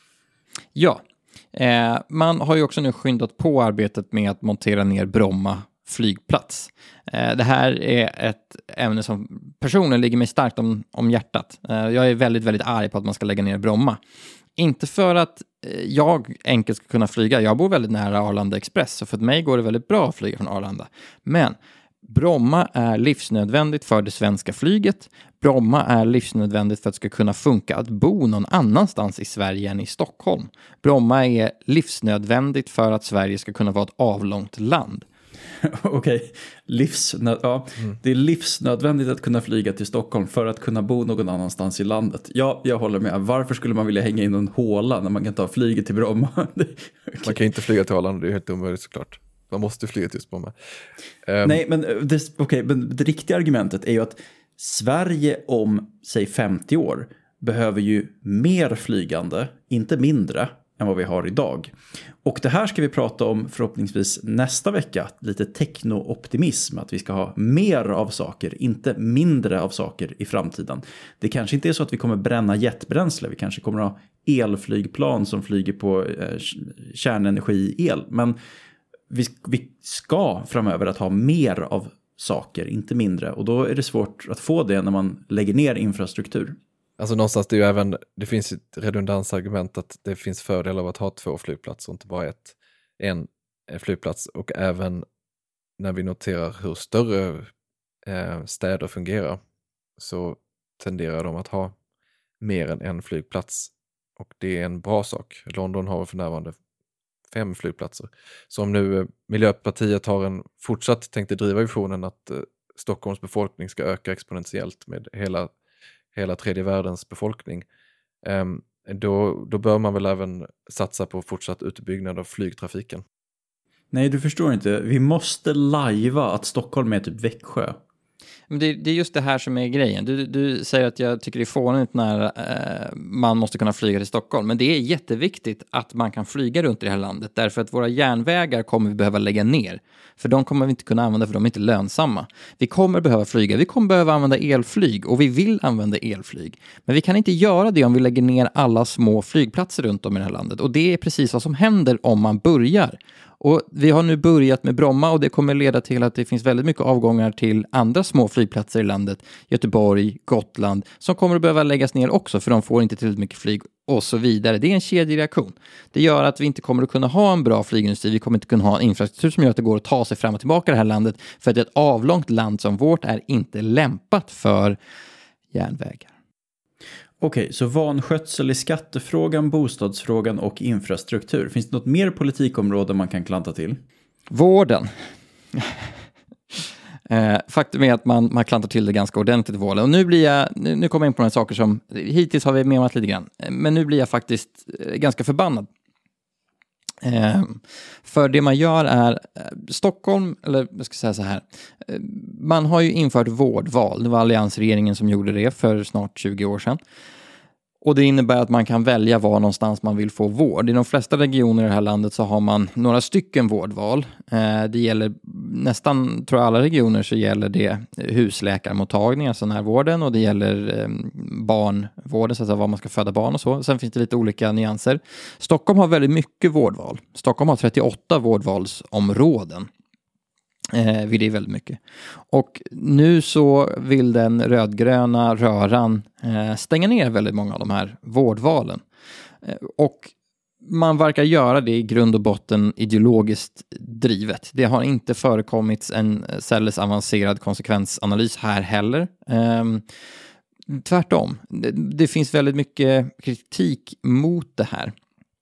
ja, eh, man har ju också nu skyndat på arbetet med att montera ner Bromma flygplats. Eh, det här är ett ämne som personen ligger mig starkt om, om hjärtat. Eh, jag är väldigt, väldigt arg på att man ska lägga ner Bromma. Inte för att eh, jag enkelt ska kunna flyga. Jag bor väldigt nära Arlanda Express, så för mig går det väldigt bra att flyga från Arlanda. Men Bromma är livsnödvändigt för det svenska flyget. Bromma är livsnödvändigt för att det ska kunna funka att bo någon annanstans i Sverige än i Stockholm. Bromma är livsnödvändigt för att Sverige ska kunna vara ett avlångt land. Okej, Livsnö- ja, Mm. det är livsnödvändigt att kunna flyga till Stockholm för att kunna bo någon annanstans i landet. Ja, jag håller med. Varför skulle man vilja hänga in en håla när man kan ta flyget till Bromma? Okay. Man kan inte flyga till Arlanda, det är helt omöjligt såklart. Man måste flyga till Bromma. Um, Nej, men det, okay, men det riktiga argumentet är ju att Sverige om, säg femtio år, behöver ju mer flygande, inte mindre, än vad vi har idag. Och det här ska vi prata om förhoppningsvis nästa vecka. Lite techno-optimism, att vi ska ha mer av saker, inte mindre av saker i framtiden. Det kanske inte är så att vi kommer bränna jetbränsle, vi kanske kommer ha elflygplan som flyger på eh, kärnenergi-el, men vi, vi ska framöver att ha mer av saker, inte mindre. Och då är det svårt att få det när man lägger ner infrastruktur. Alltså någonstans det är ju även, det finns ett redundansargument att det finns fördelar av att ha två flygplatser och inte bara ett. En flygplats, och även när vi noterar hur större eh, städer fungerar så tenderar de att ha mer än en flygplats, och det är en bra sak. London har för närvarande fem flygplatser. Så om nu eh, Miljöpartiet har en fortsatt tänkte driva visionen att eh, Stockholms befolkning ska öka exponentiellt med hela, hela tredje världens befolkning, eh, då, då bör man väl även satsa på fortsatt utbyggnad av flygtrafiken. Nej, du förstår inte. Vi måste lajva att Stockholm är typ Växjö. Men det, det är just det här som är grejen. Du, du säger att jag tycker det är fånigt när eh, man måste kunna flyga till Stockholm. Men det är jätteviktigt att man kan flyga runt i det här landet. Därför att våra järnvägar kommer vi behöva lägga ner. För de kommer vi inte kunna använda, för de är inte lönsamma. Vi kommer behöva flyga. Vi kommer behöva använda elflyg. Och vi vill använda elflyg. Men vi kan inte göra det om vi lägger ner alla små flygplatser runt om i det här landet. Och det är precis vad som händer om man börjar. Och vi har nu börjat med Bromma, och det kommer leda till att det finns väldigt mycket avgångar till andra små flygplatser i landet. Göteborg, Gotland, som kommer att behöva läggas ner också, för de får inte tillräckligt mycket flyg och så vidare. Det är en kedjereaktion. Det gör att vi inte kommer att kunna ha en bra flygindustri. Vi kommer inte kunna ha en infrastruktur som gör att det går att ta sig fram och tillbaka i det här landet. För att ett avlångt land som vårt är inte lämpat för järnvägar. Okej, så vanskötsel i skattefrågan, bostadsfrågan och infrastruktur. Finns det något mer politikområde man kan klanta till? Vården. eh, faktum är att man, man klantar till det ganska ordentligt i vården. Och nu blir jag, nu, nu kommer jag in på några saker som hittills har vi memat lite grann. Men nu blir jag faktiskt eh, ganska förbannad. Eh, för det man gör är eh, Stockholm, eller jag ska säga så här, eh, man har ju infört vårdval. Det var alliansregeringen som gjorde det för snart tjugo år sedan. Och det innebär att man kan välja var någonstans man vill få vård. I de flesta regioner i det här landet så har man några stycken vårdval. Eh, det gäller nästan, tror jag alla regioner, så gäller det husläkarmottagningar, alltså närvården, och det gäller eh, barnvården, så att säga, var man ska föda barn och så. Sen finns det lite olika nyanser. Stockholm har väldigt mycket vårdval. Stockholm har trettioåtta vårdvalsområden. Eh, det är väldigt mycket. Och nu så vill den rödgröna röran eh, stänga ner väldigt många av de här vårdvalen. Eh, och man verkar göra det i grund och botten ideologiskt drivet. Det har inte förekommit en särskilt avancerad konsekvensanalys här heller. Eh, tvärtom. Det, det finns väldigt mycket kritik mot det här.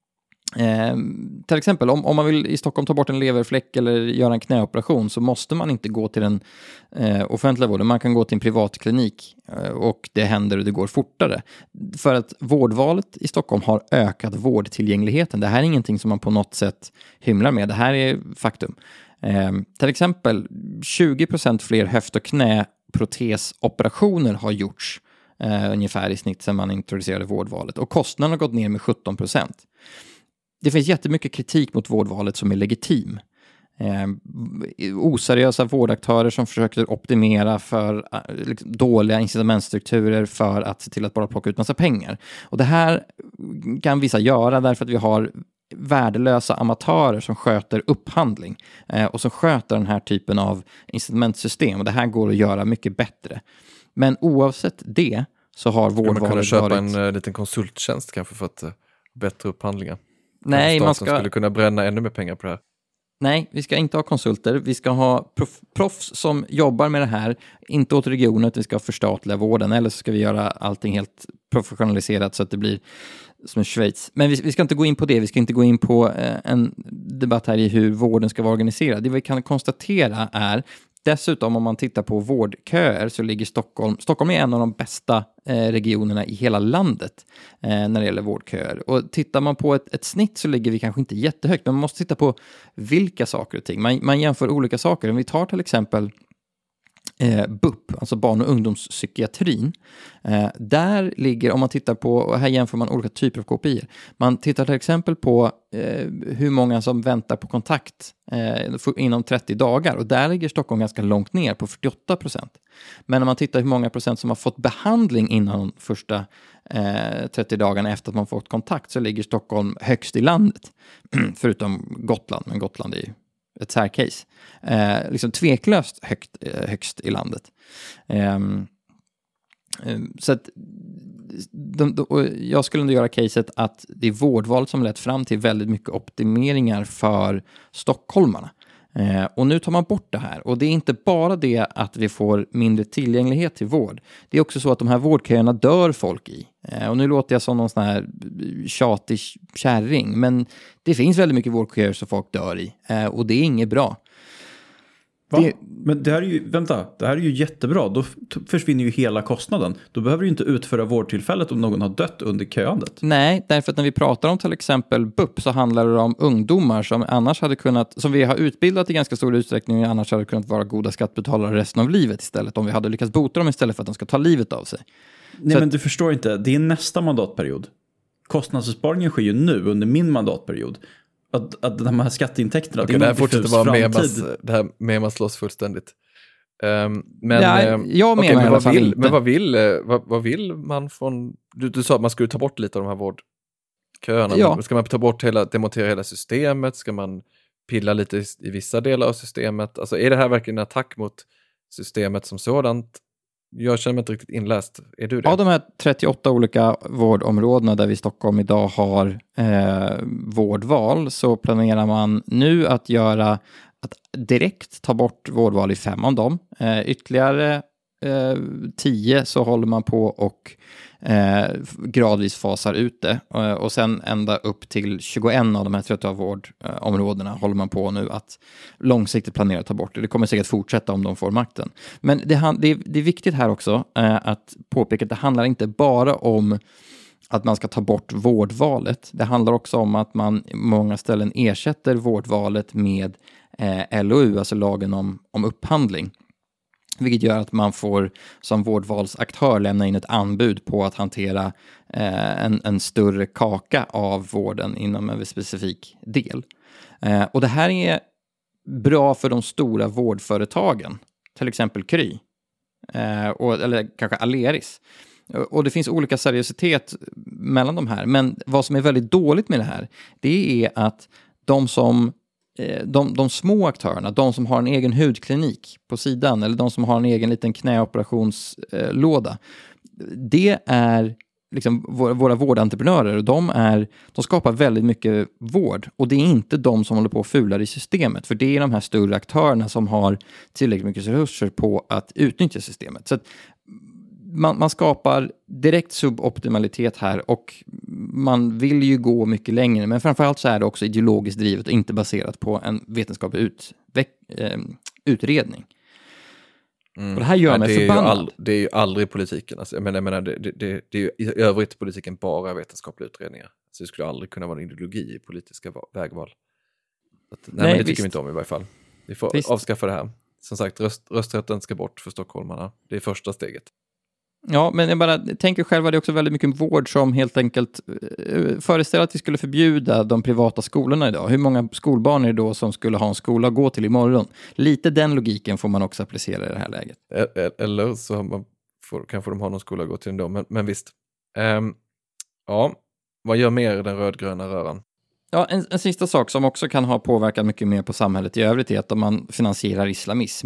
Eh, till exempel om, om man vill i Stockholm ta bort en leverfläck eller göra en knäoperation, så måste man inte gå till den eh, offentliga vården. Man kan gå till en privat klinik eh, och det händer och det går fortare. För att vårdvalet i Stockholm har ökat vårdtillgängligheten. Det här är ingenting som man på något sätt hymlar med. Det här är faktum. Eh, till exempel tjugo procent fler höft- och knäprotesoperationer har gjorts eh, ungefär i snitt sedan man introducerade vårdvalet. Och kostnaden har gått ner med sjutton procent. Det finns jättemycket kritik mot vårdvalet som är legitim. Eh, oseriösa vårdaktörer som försöker optimera för eh, liksom, dåliga incitamentstrukturer för att se till att bara plocka ut massa pengar. Och det här kan vissa göra därför att vi har värdelösa amatörer som sköter upphandling eh, och som sköter den här typen av incitamentsystem. Och det här går att göra mycket bättre. Men oavsett det så har vårdvalet varit... Man kunna köpa en uh, liten konsulttjänst kanske för att uh, bättre upphandlingar. Nej, man ska... skulle kunna bränna ännu mer pengar på det här. Nej, vi ska inte ha konsulter. Vi ska ha proff, proffs som jobbar med det här. Inte åt regionen, att vi ska förstatliga vården. Eller så ska vi göra allting helt professionaliserat så att det blir som en Schweiz. Men vi, vi ska inte gå in på det. Vi ska inte gå in på eh, en debatt här i hur vården ska vara organiserad. Det vi kan konstatera är, dessutom om man tittar på vårdköer, så ligger Stockholm, Stockholm är en av de bästa eh, regionerna i hela landet eh, när det gäller vårdköer. Och tittar man på ett, ett snitt så ligger vi kanske inte jättehögt, men man måste titta på vilka saker och ting. Man, man jämför olika saker. Om vi tar till exempel Eh, B U P, alltså barn- och ungdomspsykiatrin. Eh, där ligger, om man tittar på, och här jämför man olika typer av K P I. Man tittar till exempel på eh, hur många som väntar på kontakt eh, för, inom trettio dagar, och där ligger Stockholm ganska långt ner på fyrtioåtta procent. Men när man tittar hur många procent som har fått behandling innan de första eh, trettio dagarna efter att man fått kontakt, så ligger Stockholm högst i landet. Förutom Gotland, men Gotland är ju ett särcase. Eh, liksom tveklöst högt, eh, högst i landet. Eh, eh, så att de, de, jag skulle ändå göra caset att det är vårdval som lett fram till väldigt mycket optimeringar för stockholmarna. Eh, och nu tar man bort det här. Och det är inte bara det att vi får mindre tillgänglighet till vård. Det är också så att de här vårdköerna dör folk i. Eh, och nu låter jag som någon sån här tjatig kärring. Men det finns väldigt mycket vårdköer som folk dör i. Eh, och det är inget bra. Det... Men det här är ju, vänta, det här är ju jättebra. Då försvinner ju hela kostnaden. Då behöver du inte utföra vårdtillfället om någon har dött under köandet. Nej, därför att när vi pratar om till exempel B U P så handlar det om ungdomar som annars hade kunnat, som vi har utbildat i ganska stor utsträckning, annars hade kunnat vara goda skattebetalare resten av livet istället. Om vi hade lyckats bota dem istället för att de ska ta livet av sig. Nej, så men att... du förstår inte. Det är nästa mandatperiod. Kostnadsbesparingen sker ju nu under min mandatperiod. Att, att de här skatteintäkterna... Okej, det här fortsätter vara memas, det här memas slåss fullständigt. Um, men, ja, jag okay, men, vad vill, inte. men vad vill, vad, vad vill man från... Du, du sa att man skulle ta bort lite av de här vårdköerna. Ja. Ska man ta bort hela, demontera hela systemet? Ska man pilla lite i, i vissa delar av systemet? Alltså är det här verkligen en attack mot systemet som sådant? Jag känner mig inte riktigt inläst. Är du det? Av de här trettioåtta olika vårdområdena där vi i Stockholm idag har eh, vårdval så planerar man nu att göra att direkt ta bort vårdval i fem av dem. Eh, ytterligare eh, tio så håller man på och eh, gradvis fasar ut det. Eh, och sen ända upp till tjugoett av de här trettio vårdområdena eh, håller man på nu att långsiktigt planera att ta bort det. Det kommer säkert fortsätta om de får makten. Men det, det, är, det är viktigt här också eh, att påpeka att det handlar inte bara om att man ska ta bort vårdvalet. Det handlar också om att man på många ställen ersätter vårdvalet med eh, L O U, alltså lagen om, om upphandling. Vilket gör att man får som vårdvalsaktör lämna in ett anbud på att hantera eh, en, en större kaka av vården inom en specifik del. Eh, och det här är bra för de stora vårdföretagen, till exempel Kry, eh, och, eller kanske Aleris. Och det finns olika seriositet mellan de här. Men vad som är väldigt dåligt med det här, det är att de som de, de små aktörerna, de som har en egen hudklinik på sidan eller de som har en egen liten knäoperationslåda, det är liksom våra, våra vårdentreprenörer och de, är, de skapar väldigt mycket vård och det är inte de som håller på och fular i systemet, för det är de här större aktörerna som har tillräckligt mycket resurser på att utnyttja systemet. Så att Man, man skapar direkt suboptimalitet här och man vill ju gå mycket längre, men framförallt så är det också ideologiskt drivet och inte baserat på en vetenskaplig utveck, eh, utredning. Mm. Och det här gör ja, mig det förbannad. Är all, det är ju aldrig politiken. Alltså, jag menar, jag menar, det, det, det, det är ju i övrigt politiken bara vetenskapliga utredningar. Så det skulle aldrig kunna vara en ideologi i politiska vägval. Att, nej, nej, men det tycker vi inte om i varje fall. Vi får visst. avskaffa det här. Som sagt, röst, rösträtten ska bort för stockholmarna. Det är första steget. Ja, men jag bara tänker själva, det är också väldigt mycket vård som helt enkelt föreställer att vi skulle förbjuda de privata skolorna idag. Hur många skolbarn är det då som skulle ha en skola att gå till imorgon? Lite den logiken får man också applicera i det här läget. Eller så man får, kanske de har någon skola att gå till ändå, men, men visst. Um, ja, vad gör mer den rödgröna röran? Ja, en, en sista sak som också kan ha påverkat mycket mer på samhället i övrigt är att om man finansierar islamism.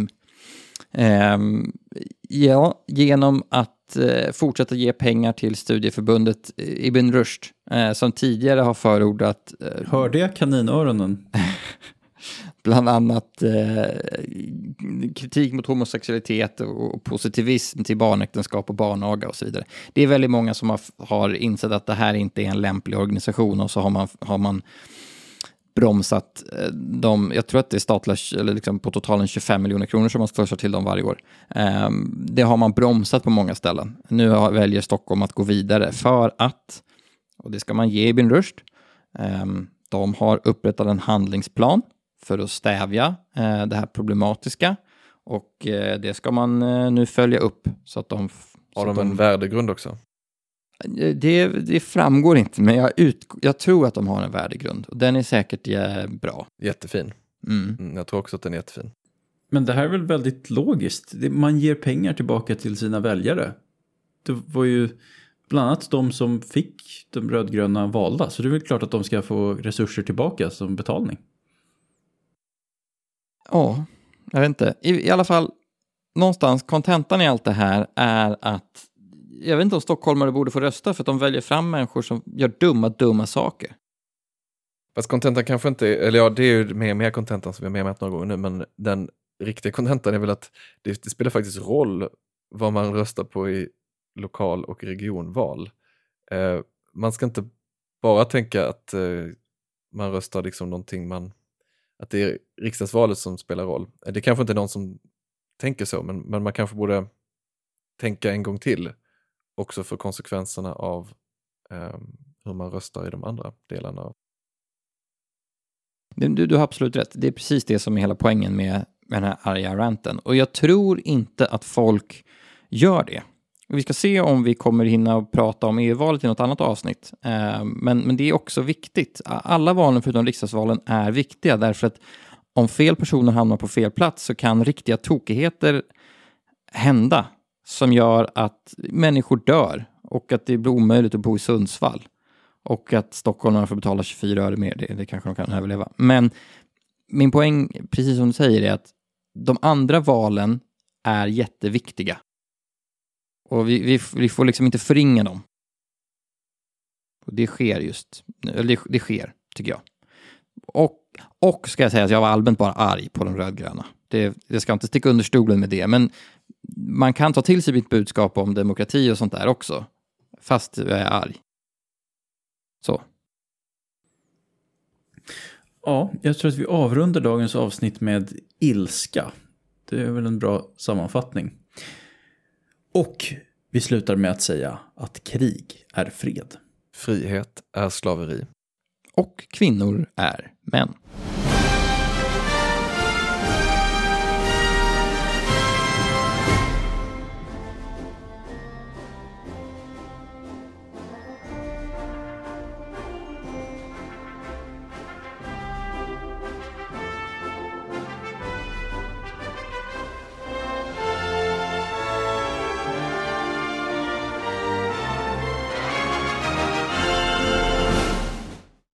Um, ja, genom att uh, fortsätta ge pengar till studieförbundet Ibn Rushd uh, som tidigare har förordat uh, hörde jag kaninöronen? bland annat uh, kritik mot homosexualitet och, och positivism till barnäktenskap och barnaga och så vidare. Det är väldigt många som har, har insett att det här inte är en lämplig organisation och så har man, har man bromsat de, jag tror att det är statliga, eller liksom på totalen tjugofem miljoner kronor som man slussar till dem varje år. Um, det har man bromsat på många ställen. Nu har, väljer Stockholm att gå vidare för att, och det ska man ge Ibn Rushd, um, de har upprättat en handlingsplan för att stävja uh, det här problematiska och uh, det ska man uh, nu följa upp så att de... Har de en de, värdegrund också? Det, det framgår inte, men jag, ut, jag tror att de har en värdegrund. Och den är säkert ja, bra. Jättefin. Mm. Mm, jag tror också att den är jättefin. Men det här är väl väldigt logiskt. Man ger pengar tillbaka till sina väljare. Det var ju bland annat de som fick de rödgröna valda. Så det är väl klart att de ska få resurser tillbaka som betalning. Ja, jag vet inte. I, i alla fall, någonstans, kontentan i allt det här är att jag vet inte om stockholmare borde få rösta för att de väljer fram människor som gör dumma, dumma saker. Fast kontentan kanske inte, eller ja, det är ju mer, mer kontentan som vi har med, med några gånger nu, men den riktiga kontentan är väl att det, det spelar faktiskt roll vad man röstar på i lokal- och regionval. Eh, man ska inte bara tänka att eh, man röstar liksom någonting man, att det är riksdagsvalet som spelar roll. Det kanske inte är någon som tänker så, men, men man kanske borde tänka en gång till också för konsekvenserna av eh, hur man röstar i de andra delarna av. Du, du har absolut rätt. Det är precis det som är hela poängen med, med den här arga ranten. Och jag tror inte att folk gör det. Vi ska se om vi kommer hinna prata om E U-valet i något annat avsnitt. Eh, men, men det är också viktigt. Alla valen förutom riksdagsvalen är viktiga därför att om fel personer hamnar på fel plats så kan riktiga tokigheter hända som gör att människor dör och att det blir omöjligt att bo i Sundsvall. Och att stockholmarna får betala tjugofyra öre mer, det, det kanske de kan överleva. Men min poäng, precis som du säger, är att de andra valen är jätteviktiga. Och vi, vi, vi får liksom inte förringa dem. Och det sker just, eller det, det sker, tycker jag. Och, och ska jag säga att jag var allmänt bara arg på de rödgröna. Det, det ska inte sticka under stolen med det, men man kan ta till sig mitt budskap om demokrati och sånt där också. Fast jag är arg. Så. Ja, jag tror att vi avrundar dagens avsnitt med ilska. Det är väl en bra sammanfattning. Och vi slutar med att säga att krig är fred. Frihet är slaveri. Och kvinnor är män.